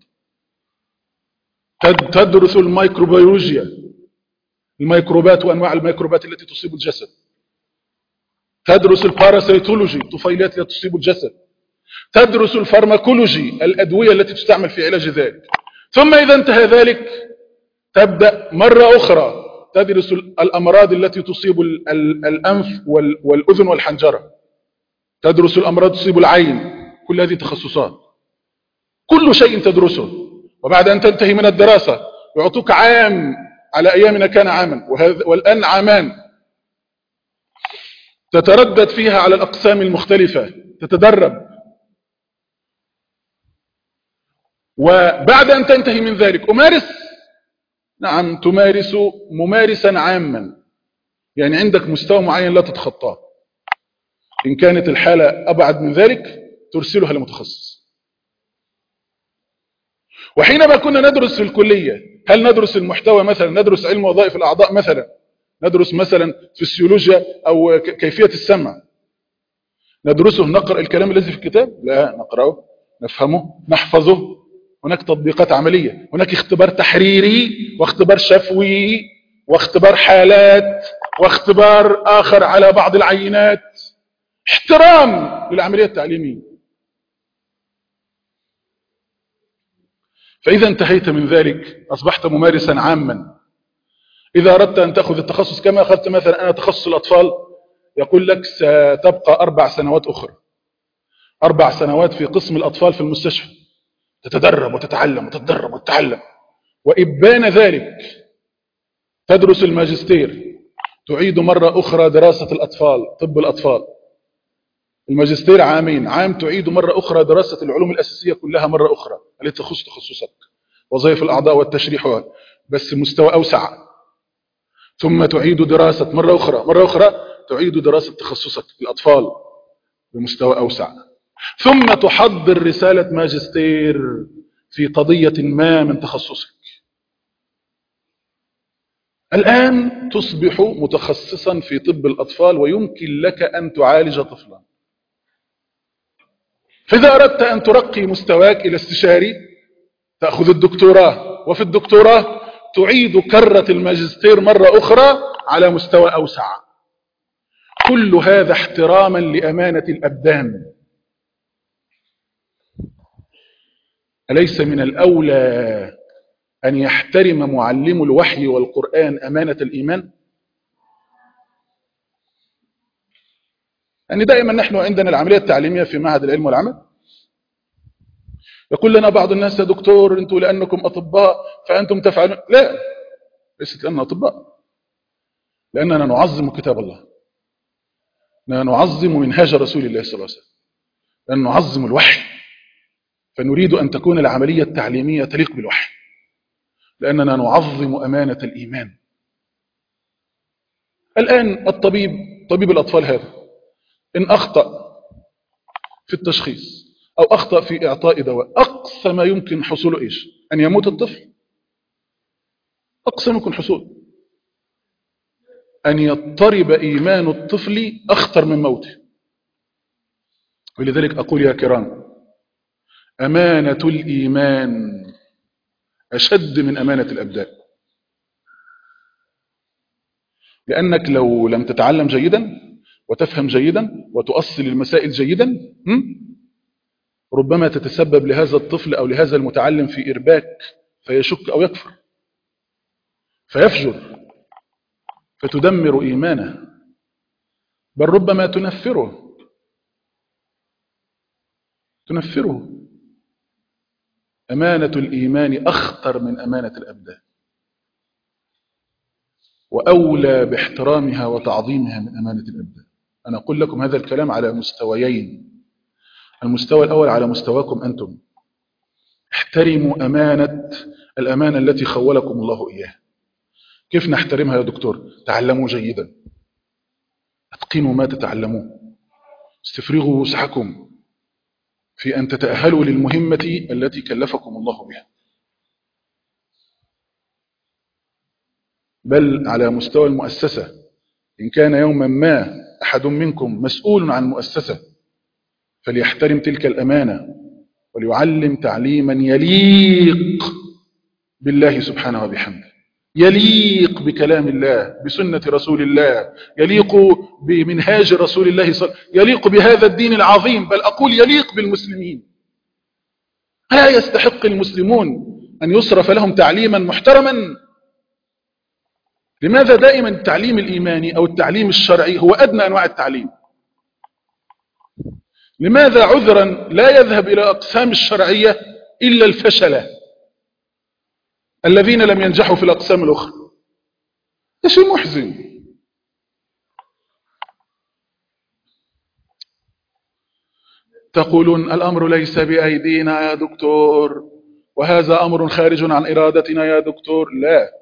تدرس الميكروبيولوجيا، الميكروبات وأنواع الميكروبات التي تصيب الجسد. تدرس الباراسيتولوجي، الطفيلات التي تصيب الجسد. تدرس الفارماكولوجي، الأدوية التي تستعمل في علاج ذلك. ثم إذا انتهى ذلك تبدأ مرة أخرى تدرس الأمراض التي تصيب الأنف والأذن والحنجرة، تدرس الأمراض تصيب العين، كل هذه تخصصات، كل شيء تدرسه. وبعد أن تنتهي من الدراسة يعطوك عام، على أيامنا كان عاما والآن عامان، تتردد فيها على الأقسام المختلفة، تتدرب. وبعد أن تنتهي من ذلك نعم تمارس ممارسا عاما، يعني عندك مستوى معين لا تتخطاه. إن كانت الحالة أبعد من ذلك ترسلها لمتخصص. وحينما كنا ندرس في الكلية، هل ندرس المحتوى مثلا، ندرس علم وظائف الأعضاء مثلا، ندرس مثلا فسيولوجيا أو كيفية السمع، ندرسه نقرأ الكلام الذي في الكتاب؟ لا، نقرأه، نفهمه، نحفظه. هناك تطبيقات عملية، هناك اختبار تحريري واختبار شفوي واختبار حالات واختبار آخر على بعض العينات، احترام للعملية التعليمية. فإذا انتهيت من ذلك أصبحت ممارسا عاما. إذا أردت أن تأخذ التخصص كما أخذت مثلا أنا تخصص الأطفال، يقول لك ستبقى 4 سنوات أخرى، 4 سنوات في قسم الأطفال في المستشفى، تتدرب وتتعلم وتتدرب وتتعلم. وإبان ذلك تدرس الماجستير، تعيد مرة أخرى دراسة الأطفال، طب الأطفال، الماجستير عامين، عام تعيد مرة أخرى دراسة العلوم الأساسية كلها مرة أخرى التي تخص تخصصك، وظائف الأعضاء والتشريح، بس مستوى أوسع. ثم تعيد دراسة مرة أخرى تعيد دراسة تخصصك الأطفال بمستوى أوسع. ثم تحضر رسالة ماجستير في قضية ما من تخصصك. الآن تصبح متخصصا في طب الأطفال ويمكن لك أن تعالج طفلا. فإذا أردت أن ترقي مستواك إلى استشاري تأخذ الدكتوراه، وفي الدكتوراه تعيد كرة الماجستير مرة أخرى على مستوى أوسع. كل هذا احتراما لأمانة الأبدان. أليس من الأولى أن يحترم معلم الوحي والقرآن أمانة الإيمان؟ يعني دائما نحن عندنا العملية التعليمية في معهد العلم والعمل يقول لنا بعض الناس يا دكتور أنتم لأنكم أطباء فأنتم تفعلون. لا، ليست لأننا أطباء، لأننا نعظم كتاب الله، نعظم منهاج رسول الله صلى الله عليه وسلم، لأن نعظم الوحي، فنريد أن تكون العملية التعليمية تليق بالوحي، لأننا نعظم أمانة الإيمان. الآن الطبيب، طبيب الأطفال هذا، إن أخطأ في التشخيص أو أخطأ في إعطاء دواء، أقصى ما يمكن حصوله إيش؟ أن يموت الطفل. أقصى ما يمكن حصوله أن يضطرب إيمان الطفل أخطر من موته. ولذلك أقول يا كرام، أمانة الإيمان أشد من أمانة الأبدان. لأنك لو لم تتعلم جيدا وتفهم جيدا وتؤصل المسائل جيدا، ربما تتسبب لهذا الطفل أو لهذا المتعلم في إرباك، فيشك أو يكفر، فيفجر، فتدمر إيمانه، بل ربما تنفره. أمانة الإيمان أخطر من أمانة الأبدان، وأولى باحترامها وتعظيمها من أمانة الأبدان. أنا أقول لكم هذا الكلام على مستويين. المستوى الأول على مستواكم أنتم، احترموا الأمانة التي خولكم الله إياها. كيف نحترمها يا دكتور؟ تعلموا جيدا، اتقنوا ما تتعلمون، استفرغوا وسعكم في أن تتأهلوا للمهمة التي كلفكم الله بها. بل على مستوى المؤسسة، إن كان يوما ما أحد منكم مسؤول عن مؤسسة فليحترم تلك الأمانة وليعلم تعليما يليق بالله سبحانه وبحمده، يليق بكلام الله، بسنة رسول الله، يليق بمنهاج رسول الله يليق بهذا الدين العظيم، بل أقول يليق بالمسلمين. لا يستحق المسلمون أن يصرف لهم تعليما محترما؟ لماذا دائما التعليم الإيماني أو التعليم الشرعي هو أدنى أنواع التعليم؟ لماذا عذرا لا يذهب إلى أقسام الشرعية إلا الفشلة الذين لم ينجحوا في الأقسام الأخرى؟ ده شيء محزن. تقولون الأمر ليس بأيدينا يا دكتور، وهذا أمر خارج عن إرادتنا يا دكتور. لا،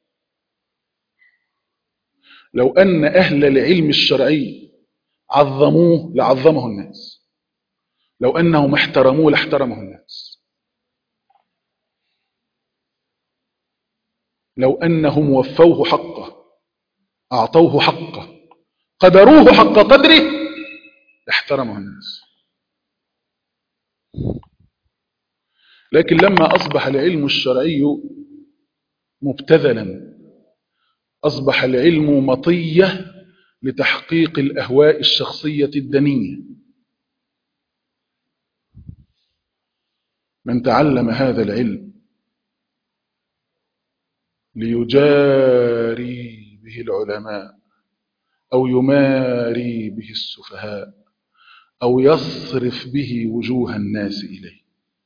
لو أن أهل العلم الشرعي عظموه لعظمه الناس، لو أنهم احترموه لاحترمه الناس، لو أنهم وفوه حقه، أعطوه حقه، قدروه حق قدره، لاحترمه الناس. لكن لما أصبح العلم الشرعي مبتذلا، أصبح العلم مطية لتحقيق الأهواء الشخصية الدنية. من تعلم هذا العلم ليجاري به العلماء أو يماري به السفهاء أو يصرف به وجوه الناس إليه.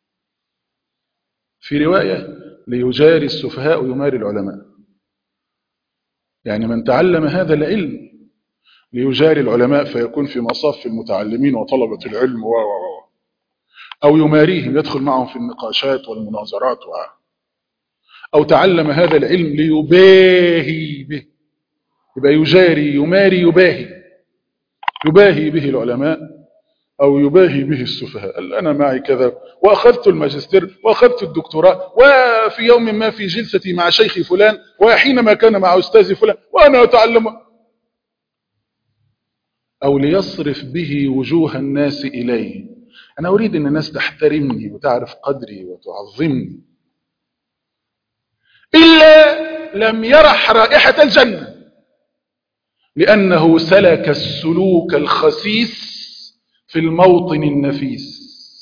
في رواية ليجاري السفهاء ويماري العلماء، يعني من تعلم هذا العلم ليجاري العلماء فيكون في مصاف المتعلمين وطلبة العلم أو يماريهم، يدخل معهم في النقاشات والمناظرات أو تعلم هذا العلم ليباهي به، يبقى يجاري يماري يباهي به العلماء أو يباهي به السفهاء. قال أنا معي كذا وأخذت الماجستير وأخذت الدكتوراه، وفي يوم ما في جلستي مع شيخي فلان وحينما كان مع أستاذي فلان وأنا أتعلم. أو ليصرف به وجوه الناس إليه. أنا أريد أن الناس تحترمني وتعرف قدري وتعظمني، إلا لم يرح رائحة الجنة، لأنه سلك السلوك الخسيس في الموطن النفيس.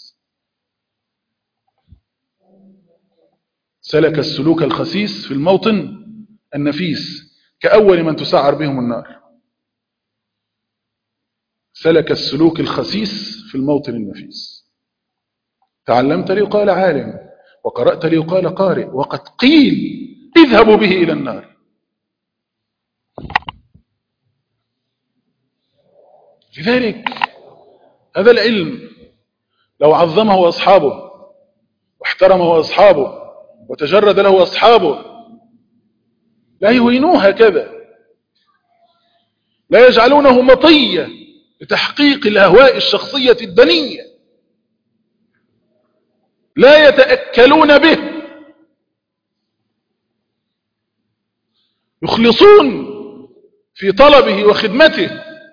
سلك السلوك الخسيس في الموطن النفيس، كأول من تسعر بهم النار. سلك السلوك الخسيس في الموطن النفيس. تعلمت ليقال عالم، وقرأت ليقال قارئ، وقد قيل اذهبوا به إلى النار. لذلك هذا العلم لو عظمه أصحابه واحترمه أصحابه وتجرد له أصحابه لا يهينوه هكذا، لا يجعلونه مطية لتحقيق الأهواء الشخصية الدنية، لا يتأكلون به، يخلصون في طلبه وخدمته.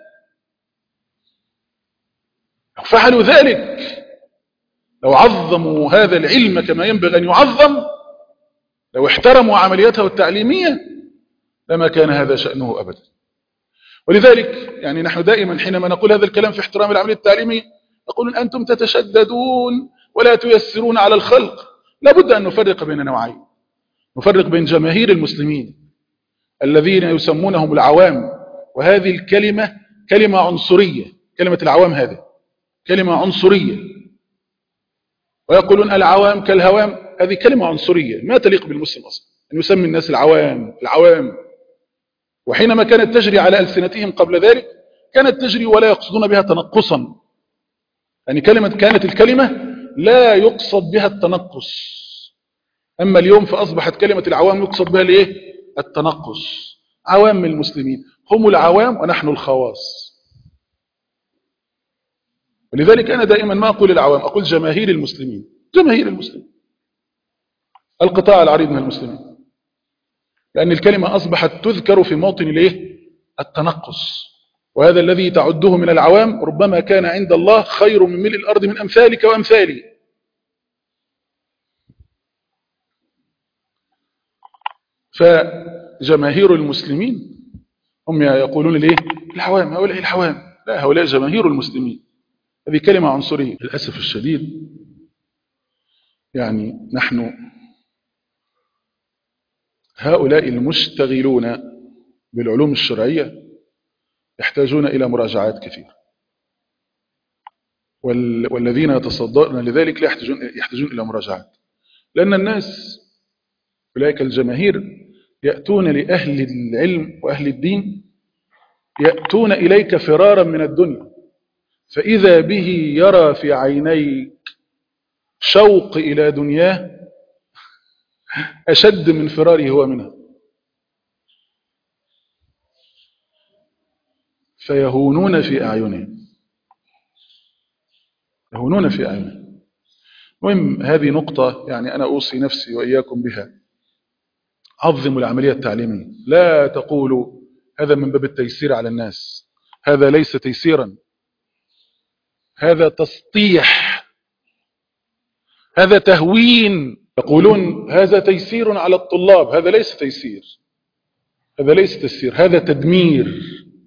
لو فعلوا ذلك، لو عظموا هذا العلم كما ينبغي أن يعظم، لو احترموا عمليته التعليمية، لما كان هذا شأنه أبدا. ولذلك يعني نحن دائما حينما نقول هذا الكلام في احترام العملية التعليمية نقول أنتم تتشددون ولا تيسرون على الخلق. لابد أن نفرق بين نوعين، نفرق بين جماهير المسلمين الذين يسمونهم العوام، وهذه الكلمة كلمة عنصرية، كلمة العوام هذه كلمة عنصرية، ويقولون العوام كالهوام، هذه كلمة عنصرية ما تليق بالمسلم أصلا أن يسمي الناس العوام. وحينما كانت تجري على ألسنتهم قبل ذلك كانت تجري ولا يقصدون بها تنقصا، يعني كانت الكلمة لا يقصد بها التنقص. أما اليوم فأصبحت كلمة العوام يقصد بها لإيه؟ التنقص. عوام المسلمين هم العوام ونحن الخواص. ولذلك أنا دائما ما أقول العوام، أقول جماهير المسلمين، جماهير المسلمين، القطاع العريض من المسلمين، لأن الكلمة أصبحت تذكر في موطن الإيه؟ التنقص. وهذا الذي تعده من العوام ربما كان عند الله خير من ملء الأرض من أمثالك وأمثالي. فجماهير المسلمين هم يقولون ليه العوام، هؤلاء العوام، لا، هؤلاء جماهير المسلمين. هذه كلمة عنصرية للأسف الشديد. يعني نحن هؤلاء المشتغلون بالعلوم الشرعية يحتاجون إلى مراجعات كثيرة، والذين يتصدرون لذلك لا يحتاجون إلى مراجعات، لأن الناس أولئك الجماهير يأتون لأهل العلم وأهل الدين، يأتون إليك فرارا من الدنيا، فإذا به يرى في عينيك شوق إلى دنياه أشد من فراره هو منها، فيهونون في أعينهم، يهونون في أعينهم. المهم هذه نقطة يعني أنا أوصي نفسي وإياكم بها. عظموا العملية التعليمية، لا تقولوا هذا من باب التيسير على الناس، هذا ليس تيسيرا، هذا تسطيح، هذا تهوين. يقولون هذا تيسير على الطلاب، هذا ليس تيسير، هذا ليس تيسير، هذا تدمير،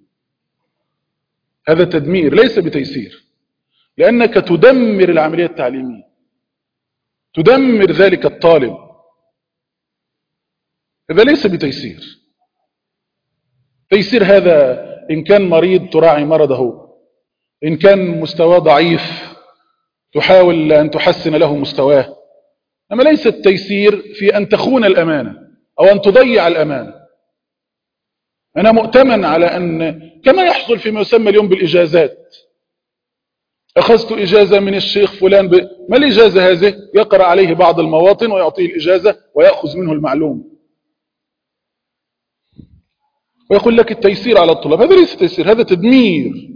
هذا تدمير ليس بتيسير، لأنك تدمر العملية التعليمية، تدمر ذلك الطالب، هذا ليس بتيسير. تيسير هذا إن كان مريض تراعي مرضه، إن كان مستواه ضعيف تحاول أن تحسن له مستواه، أما ليس التيسير في أن تخون الأمانة أو أن تضيع الأمانة. أنا مؤتمن على أن كما يحصل فيما يسمى اليوم بالإجازات، أخذت إجازة من الشيخ فلان ما الإجازة هذه؟ يقرأ عليه بعض المواطن ويعطيه الإجازة ويأخذ منه المعلوم ويقول لك التيسير على الطلاب، هذا ليس تيسير، هذا تدمير.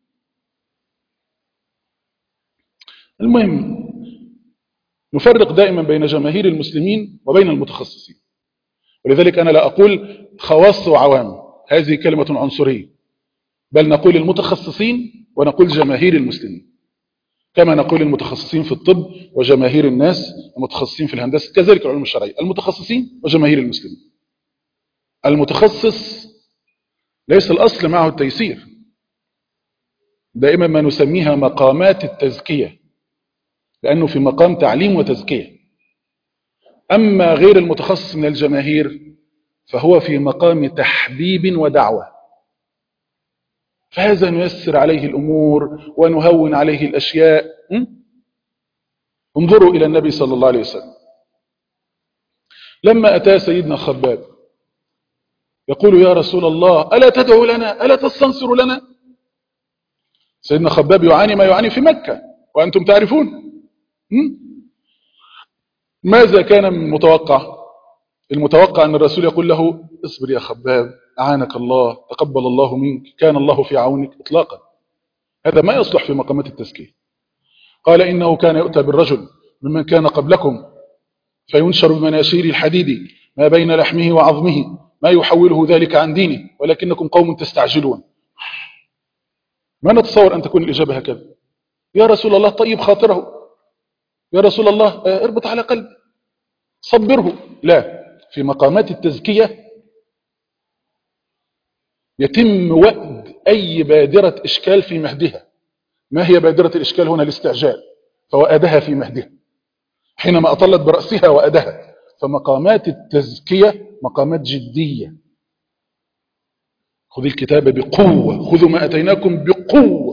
المهم نفرق دائما بين جماهير المسلمين وبين المتخصصين، ولذلك أنا لا أقول خواص وعوام، هذه كلمة عنصرية، بل نقول المتخصصين ونقول جماهير المسلمين، كما نقول المتخصصين في الطب وجماهير الناس، المتخصصين في الهندسة كذلك العلوم الشرعية، المتخصصين وجماهير المسلمين. المتخصص ليس الأصل معه التيسير، دائما ما نسميها مقامات التزكية، لأنه في مقام تعليم وتزكية. أما غير المتخصص من الجماهير فهو في مقام تحبيب ودعوة، فهذا نيسر عليه الأمور ونهون عليه الأشياء. انظروا إلى النبي صلى الله عليه وسلم لما أتى سيدنا خباب يقول يا رسول الله ألا تدعو لنا، ألا تستنصر لنا؟ سيدنا خباب يعاني ما يعاني في مكة وأنتم تعرفون. ماذا كان المتوقع؟ المتوقع أن الرسول يقول له اصبر يا خباب أعانك الله، تقبل الله منك، كان الله في عونك. إطلاقا هذا ما يصلح في مقامات التزكية. قال إنه كان يؤتى بالرجل ممن كان قبلكم فينشر بمناشير الحديد ما بين لحمه وعظمه ما يحوله ذلك عن دينه ولكنكم قوم تستعجلون. ما نتصور أن تكون الإجابة هكذا. يا رسول الله طيب خاطره، يا رسول الله اربط على قلبه، صبره. لا، في مقامات التزكية يتم وأد أي بادرة إشكال في مهدها. ما هي بادرة الإشكال هنا؟ الاستعجال، فوأدها في مهدها حينما أطلت برأسها وأدها. فمقامات التزكية مقامات جدية. خذ الكتاب بقوة، خذوا ما أتيناكم بقوة.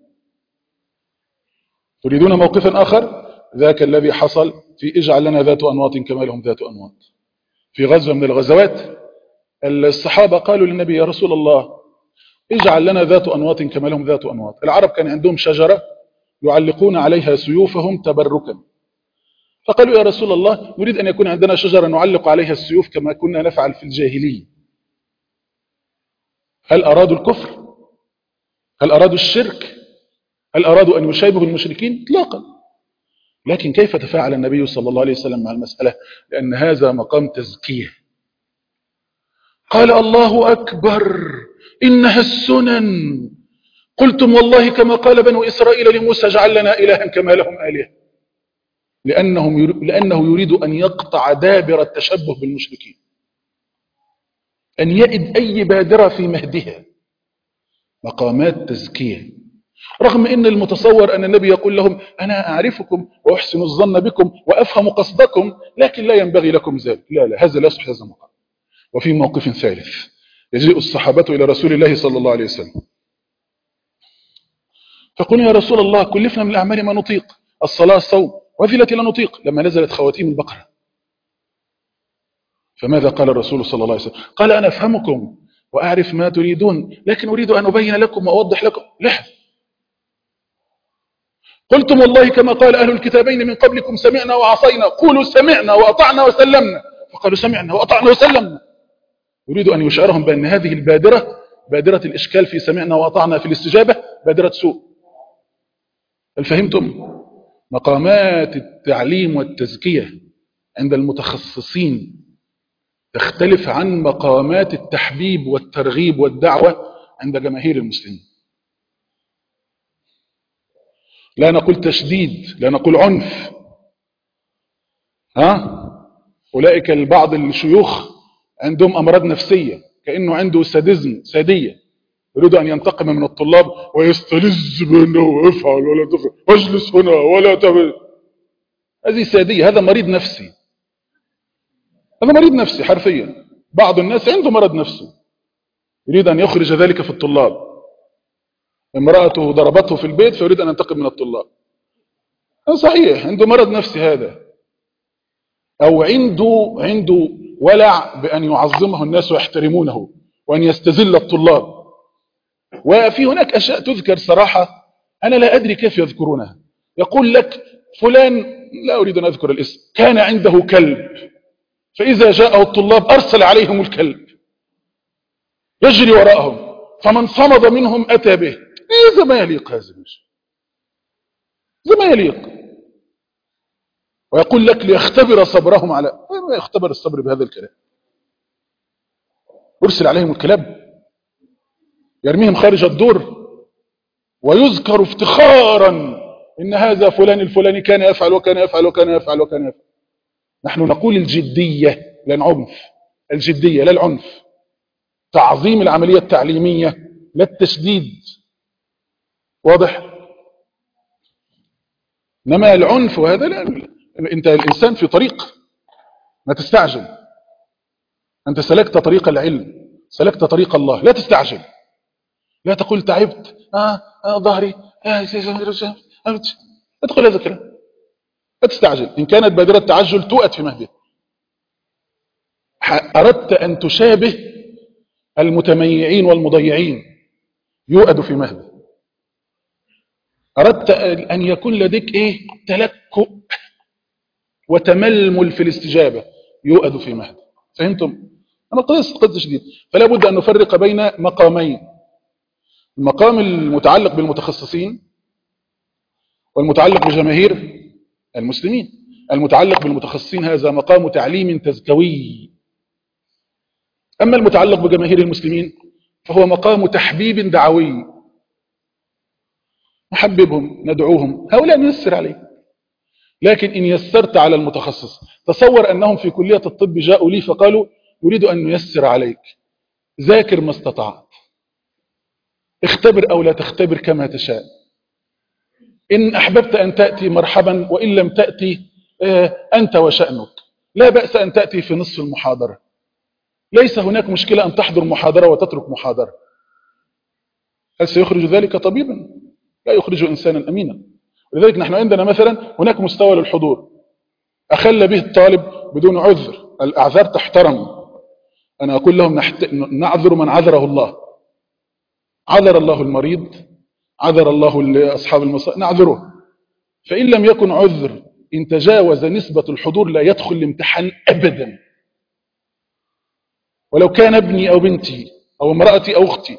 تريدون موقفا آخر؟ ذاك الذي حصل في اجعل لنا ذات أنواط كما لهم ذات أنواط. في غزوة من الغزوات الصحابة قالوا للنبي يا رسول الله اجعل لنا ذات أنواط كما لهم ذات أنواط. العرب كان عندهم شجرة يعلقون عليها سيوفهم تبركا، فقالوا يا رسول الله نريد أن يكون عندنا شجرة نعلق عليها السيوف كما كنا نفعل في الجاهلية. هل أرادوا الكفر؟ هل أرادوا الشرك؟ هل أرادوا أن يشابهوا المشركين؟ اطلاقا. لكن كيف تفاعل النبي صلى الله عليه وسلم مع المسألة؟ لأن هذا مقام تزكية. قال الله أكبر إنها السنن، قلتم والله كما قال بنو إسرائيل لموسى اجعل لنا إلها كما لهم آلهة. لأنه يريد أن يقطع دابر التشبه بالمشركين، أن يئد أي بادرة في مهدها. مقامات تزكية. رغم أن المتصور أن النبي يقول لهم أنا أعرفكم وأحسن الظن بكم وأفهم قصدكم، لكن لا ينبغي لكم ذلك. لا، هذا لا يصح هذا المقام. وفي موقف ثالث يجيء الصحابة إلى رسول الله صلى الله عليه وسلم فقلنا يا رسول الله كلفنا من الأعمال ما نطيق، الصلاة الصوم، وذي التي لا نطيق، لما نزلت خواتيم البقرة. فماذا قال الرسول صلى الله عليه وسلم؟ قال أنا أفهمكم وأعرف ما تريدون، لكن أريد أن أبين لكم وأوضح لكم. لا، قلتم والله كما قال أهل الكتابين من قبلكم سمعنا وعصينا، قولوا سمعنا وأطعنا وسلمنا. فقالوا سمعنا وأطعنا وسلمنا. يريد أن يشعرهم بأن هذه البادرة، بادرة الإشكال في سمعنا وأطعنا في الاستجابة، بادرة سوء. هل فهمتم؟ مقامات التعليم والتزكية عند المتخصصين تختلف عن مقامات التحبيب والترغيب والدعوة عند جماهير المسلمين. لا نقول تشديد، لا نقول عنف. أولئك البعض الشيوخ عندهم أمراض نفسية، كأنه عنده سادية، يريد أن ينتقم من الطلاب ويستلذ بأنه افعل ولا تفعل، واجلس هنا ولا تفعل. هذه سادية، هذا مريض نفسي، هذا مريض نفسي حرفيا. بعض الناس عنده مرض نفسي يريد أن يخرج ذلك في الطلاب. امرأته ضربته في البيت فيريد أن ينتقم من الطلاب. صحيح عنده مرض نفسي هذا، أو عنده ولع بأن يعظمه الناس ويحترمونه وأن يستذل الطلاب. وفي هناك أشياء تذكر صراحة أنا لا أدري كيف يذكرونها. يقول لك فلان، لا أريد أن أذكر الاسم، كان عنده كلب، فإذا جاءه الطلاب أرسل عليهم الكلب يجري وراءهم، فمن صمد منهم أتى به. إذا ما يليق هذا الشيء، إذا ما يليق. ويقول لك ليختبر صبرهم على، ما يختبر الصبر بهذا الكلام؟ أرسل عليهم الكلاب، يرميهم خارج الدور، ويذكر افتخارا إن هذا فلان الفلاني كان يفعل وكان يفعل وكان يفعل وكان يفعل. نحن نقول الجدية لا العنف، الجدية لا العنف، تعظيم العملية التعليمية لا التشديد. واضح؟ إنما العنف وهذا لا. أنت الإنسان في طريق، ما تستعجل. أنت سلكت طريق العلم، سلكت طريق الله، لا تستعجل. لا تقول تعبت، ظهري، لا تقول هذا الكلام، لا تستعجل. إن كانت بادرة تعجل توأت في مهده. أردت أن تشابه المتميعين والمضيعين، يؤد في مهده. أردت أن يكون لديك تلكؤ وتململ في الاستجابة، يؤد في مهده. فهمتم؟ أنا قد شديد. فلا بد أن نفرق بين مقامين: المقام المتعلق بالمتخصصين والمتعلق بجماهير المسلمين. المتعلق بالمتخصصين هذا مقام تعليم تزكوي، أما المتعلق بجماهير المسلمين فهو مقام تحبيب دعوي. نحببهم، ندعوهم، هؤلاء نيسر عليه. لكن إن يسرت على المتخصص، تصور أنهم في كلية الطب جاءوا لي فقالوا نريد أن نيسر عليك، ذاكر ما استطعت، اختبر أو لا تختبر كما تشاء، إن أحببت أن تأتي مرحبا، وإن لم تأتي أنت وشأنك، لا بأس أن تأتي في نصف المحاضرة، ليس هناك مشكلة أن تحضر محاضرة وتترك محاضرة. هل سيخرج ذلك طبيبا؟ لا يخرج إنسانا أمينا. ولذلك نحن عندنا مثلا هناك مستوى للحضور أخل به الطالب بدون عذر. الأعذار تحترم. أنا أقول لهم نعذر من عذره الله. عذر الله المريض، عذر الله أصحاب المصائب، نعذره. فإن لم يكن عذر، إن تجاوز نسبة الحضور لا يدخل الامتحان أبدا، ولو كان ابني أو بنتي أو امرأتي أو أختي.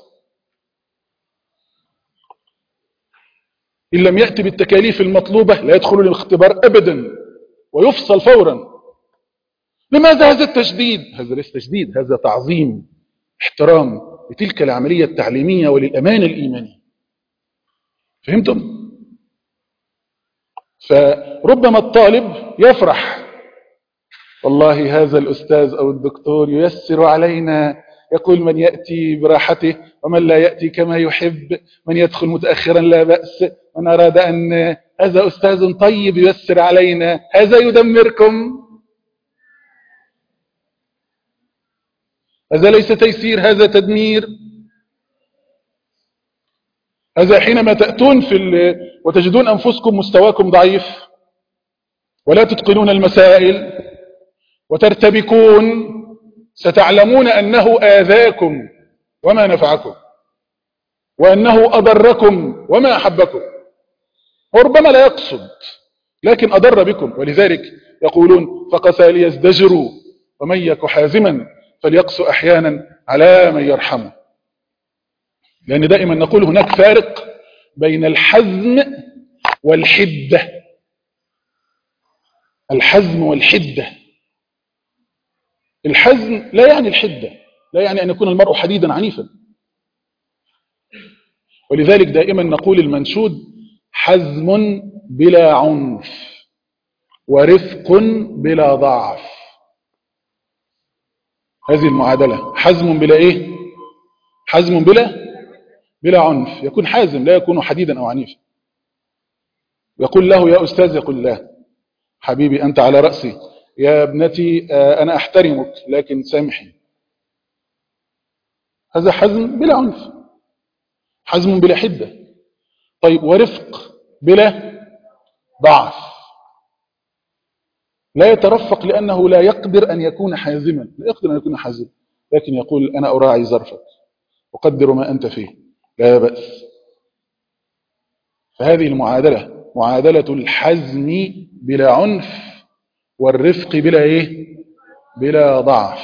إن لم يأتي بالتكاليف المطلوبة لا يدخل الاختبار أبدا، ويفصل فورا. لماذا هذا التشديد؟ هذا ليس تشديد، هذا تعظيم، احترام لتلك العملية التعليمية وللأمان الإيماني. فهمتم؟ فربما الطالب يفرح، والله هذا الأستاذ أو الدكتور ييسر علينا، يقول من يأتي براحته ومن لا يأتي كما يحب، من يدخل متأخرا لا بأس، من أراد أن هذا أستاذ طيب ييسر علينا، هذا يدمركم. هذا ليس تيسير، هذا تدمير. هذا حينما تأتون وتجدون أنفسكم مستواكم ضعيف ولا تتقنون المسائل وترتبكون، ستعلمون أنه آذاكم وما نفعكم، وأنه أضركم وما أحبكم، وربما لا يقصد لكن أضر بكم. ولذلك يقولون فقسى ليزدجروا ومن يك حازما فليقسو أحيانا على من يرحمه. لأن دائما نقول هناك فارق بين الحزم والحدة. الحزم والحدة، الحزم لا يعني الحدة، لا يعني أن يكون المرء حديدا عنيفا. ولذلك دائما نقول المنشود حزم بلا عنف ورفق بلا ضعف. هذه المعادلة، حزم بلا ايه؟ حزم بلا عنف. يكون حازم، لا يكون حديدا او عنيفا. يقول له يا أستاذ، يقول لا حبيبي أنت على رأسي، يا ابنتي أنا أحترمك لكن سامحي. هذا حزم بلا عنف، حزم بلا حدة. طيب ورفق بلا ضعف، لا يترفق لأنه لا يقدر أن يكون حازما، لا يقدر أن يكون حازما، لكن يقول أنا أراعي ظرفك، أقدر ما أنت فيه، لا بأس. فهذه المعادلة معادلة الحزم بلا عنف والرفق بلا إيه؟ بلا ضعف.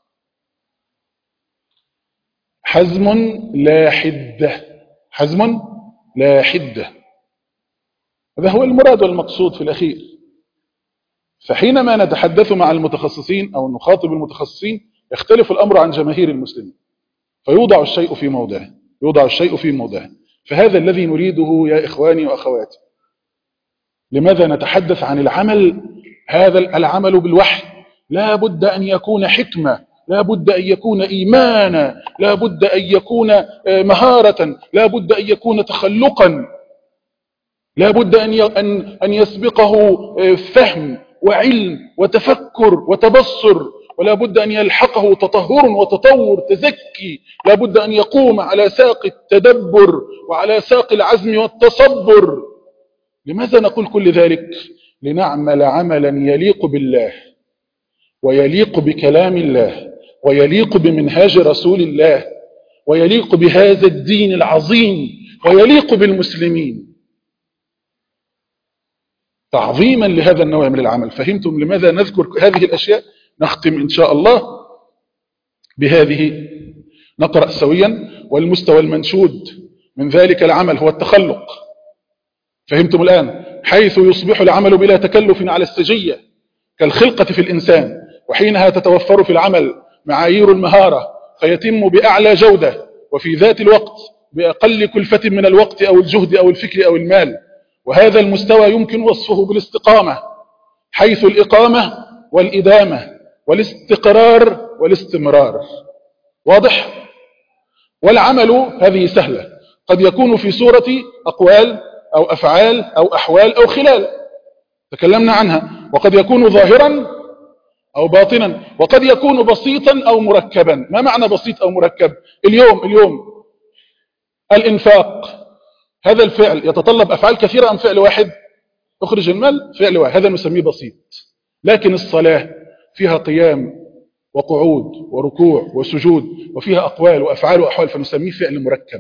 حزم لا حدة، حزم لا حدة، هذا هو المراد والمقصود في الأخير. فحينما نتحدث مع المتخصصين أو نخاطب المتخصصين يختلف الأمر عن جماهير المسلمين، فيوضع الشيء في موضعه، يوضع الشيء في موضعه. فهذا الذي نريده يا إخواني وأخواتي. لماذا نتحدث عن العمل؟ هذا العمل بالوحي لا بد أن يكون حكمة، لا بد أن يكون إيمانا، لا بد أن يكون مهارة، لا بد أن يكون تخلقا، لا بد أن يسبقه فهم وعلم وتفكر وتبصر، ولا بد أن يلحقه تطهر وتطور تزكي، لا بد أن يقوم على ساق التدبر وعلى ساق العزم والتصبر. لماذا نقول كل ذلك؟ لنعمل عملا يليق بالله ويليق بكلام الله ويليق بمنهاج رسول الله ويليق بهذا الدين العظيم ويليق بالمسلمين، تعظيما لهذا النوع من العمل. فهمتم لماذا نذكر هذه الأشياء؟ نختم إن شاء الله بهذه، نقرأ سويا. والمستوى المنشود من ذلك العمل هو التخلق. فهمتم الآن؟ حيث يصبح العمل بلا تكلف على السجية كالخلقة في الإنسان، وحينها تتوفر في العمل معايير المهارة فيتم بأعلى جودة وفي ذات الوقت بأقل كلفة من الوقت أو الجهد أو الفكر أو المال. وهذا المستوى يمكن وصفه بالاستقامة، حيث الإقامة والإدامة والاستقرار والاستمرار. واضح؟ والعمل هذه سهلة، قد يكون في صورة أقوال أو أفعال أو أحوال أو خلال تكلمنا عنها، وقد يكون ظاهرا أو باطنا، وقد يكون بسيطا أو مركبا. ما معنى بسيط أو مركب؟ اليوم الإنفاق، هذا الفعل يتطلب أفعال كثيرة أم فعل واحد؟ اخرج المال، فعل واحد، هذا نسميه بسيط. لكن الصلاة فيها قيام وقعود وركوع وسجود، وفيها أقوال وأفعال وأحوال، فنسميه فعل مركب.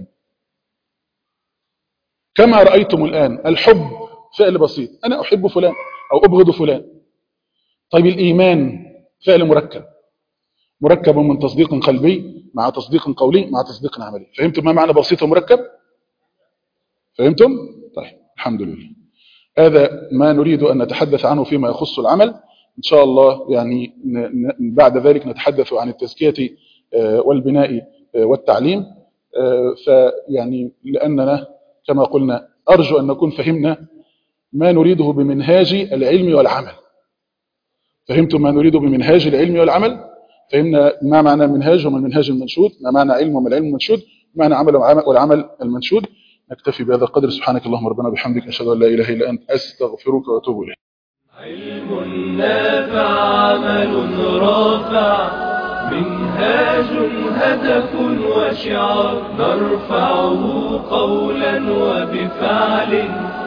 كما رأيتم الآن الحب فعل بسيط، أنا أحب فلان أو أبغض فلان. طيب الإيمان فعل مركب من تصديق قلبي مع تصديق قولي مع تصديق عملي. فهمتم ما معنى بسيط ومركب؟ فهمتم؟ طيب الحمد لله. هذا ما نريد أن نتحدث عنه فيما يخص العمل. إن شاء الله يعني بعد ذلك نتحدث عن التزكية والبناء والتعليم. فيعني لأننا كما قلنا أرجو أن نكون فهمنا ما نريده بمنهاج العلم والعمل. فهمتم ما نريده بمنهاج العلم والعمل؟ فهمنا ما معنى منهاج وما المنهاج المنشود، ما معنى علم وما العلم المنشود، ما معنى عمل والعمل المنشود. نكتفي بهذا القدر. سبحانك اللهم ربنا بحمدك، أشهد أن لا إله إلا أنت، أستغفرك وأتوب إليك. علم نافع عمل رافع منهاج هدف وشعار نرفعه قولا وبفعل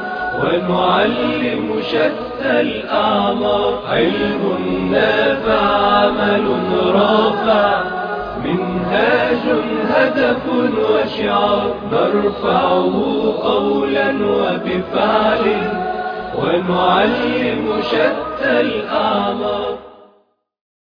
ونعلم شتى الأعمار. علم نافع عمل رافع منهاج هدف وشعار نرفعه قولا وبفعل ونعلم شتى الأعمار.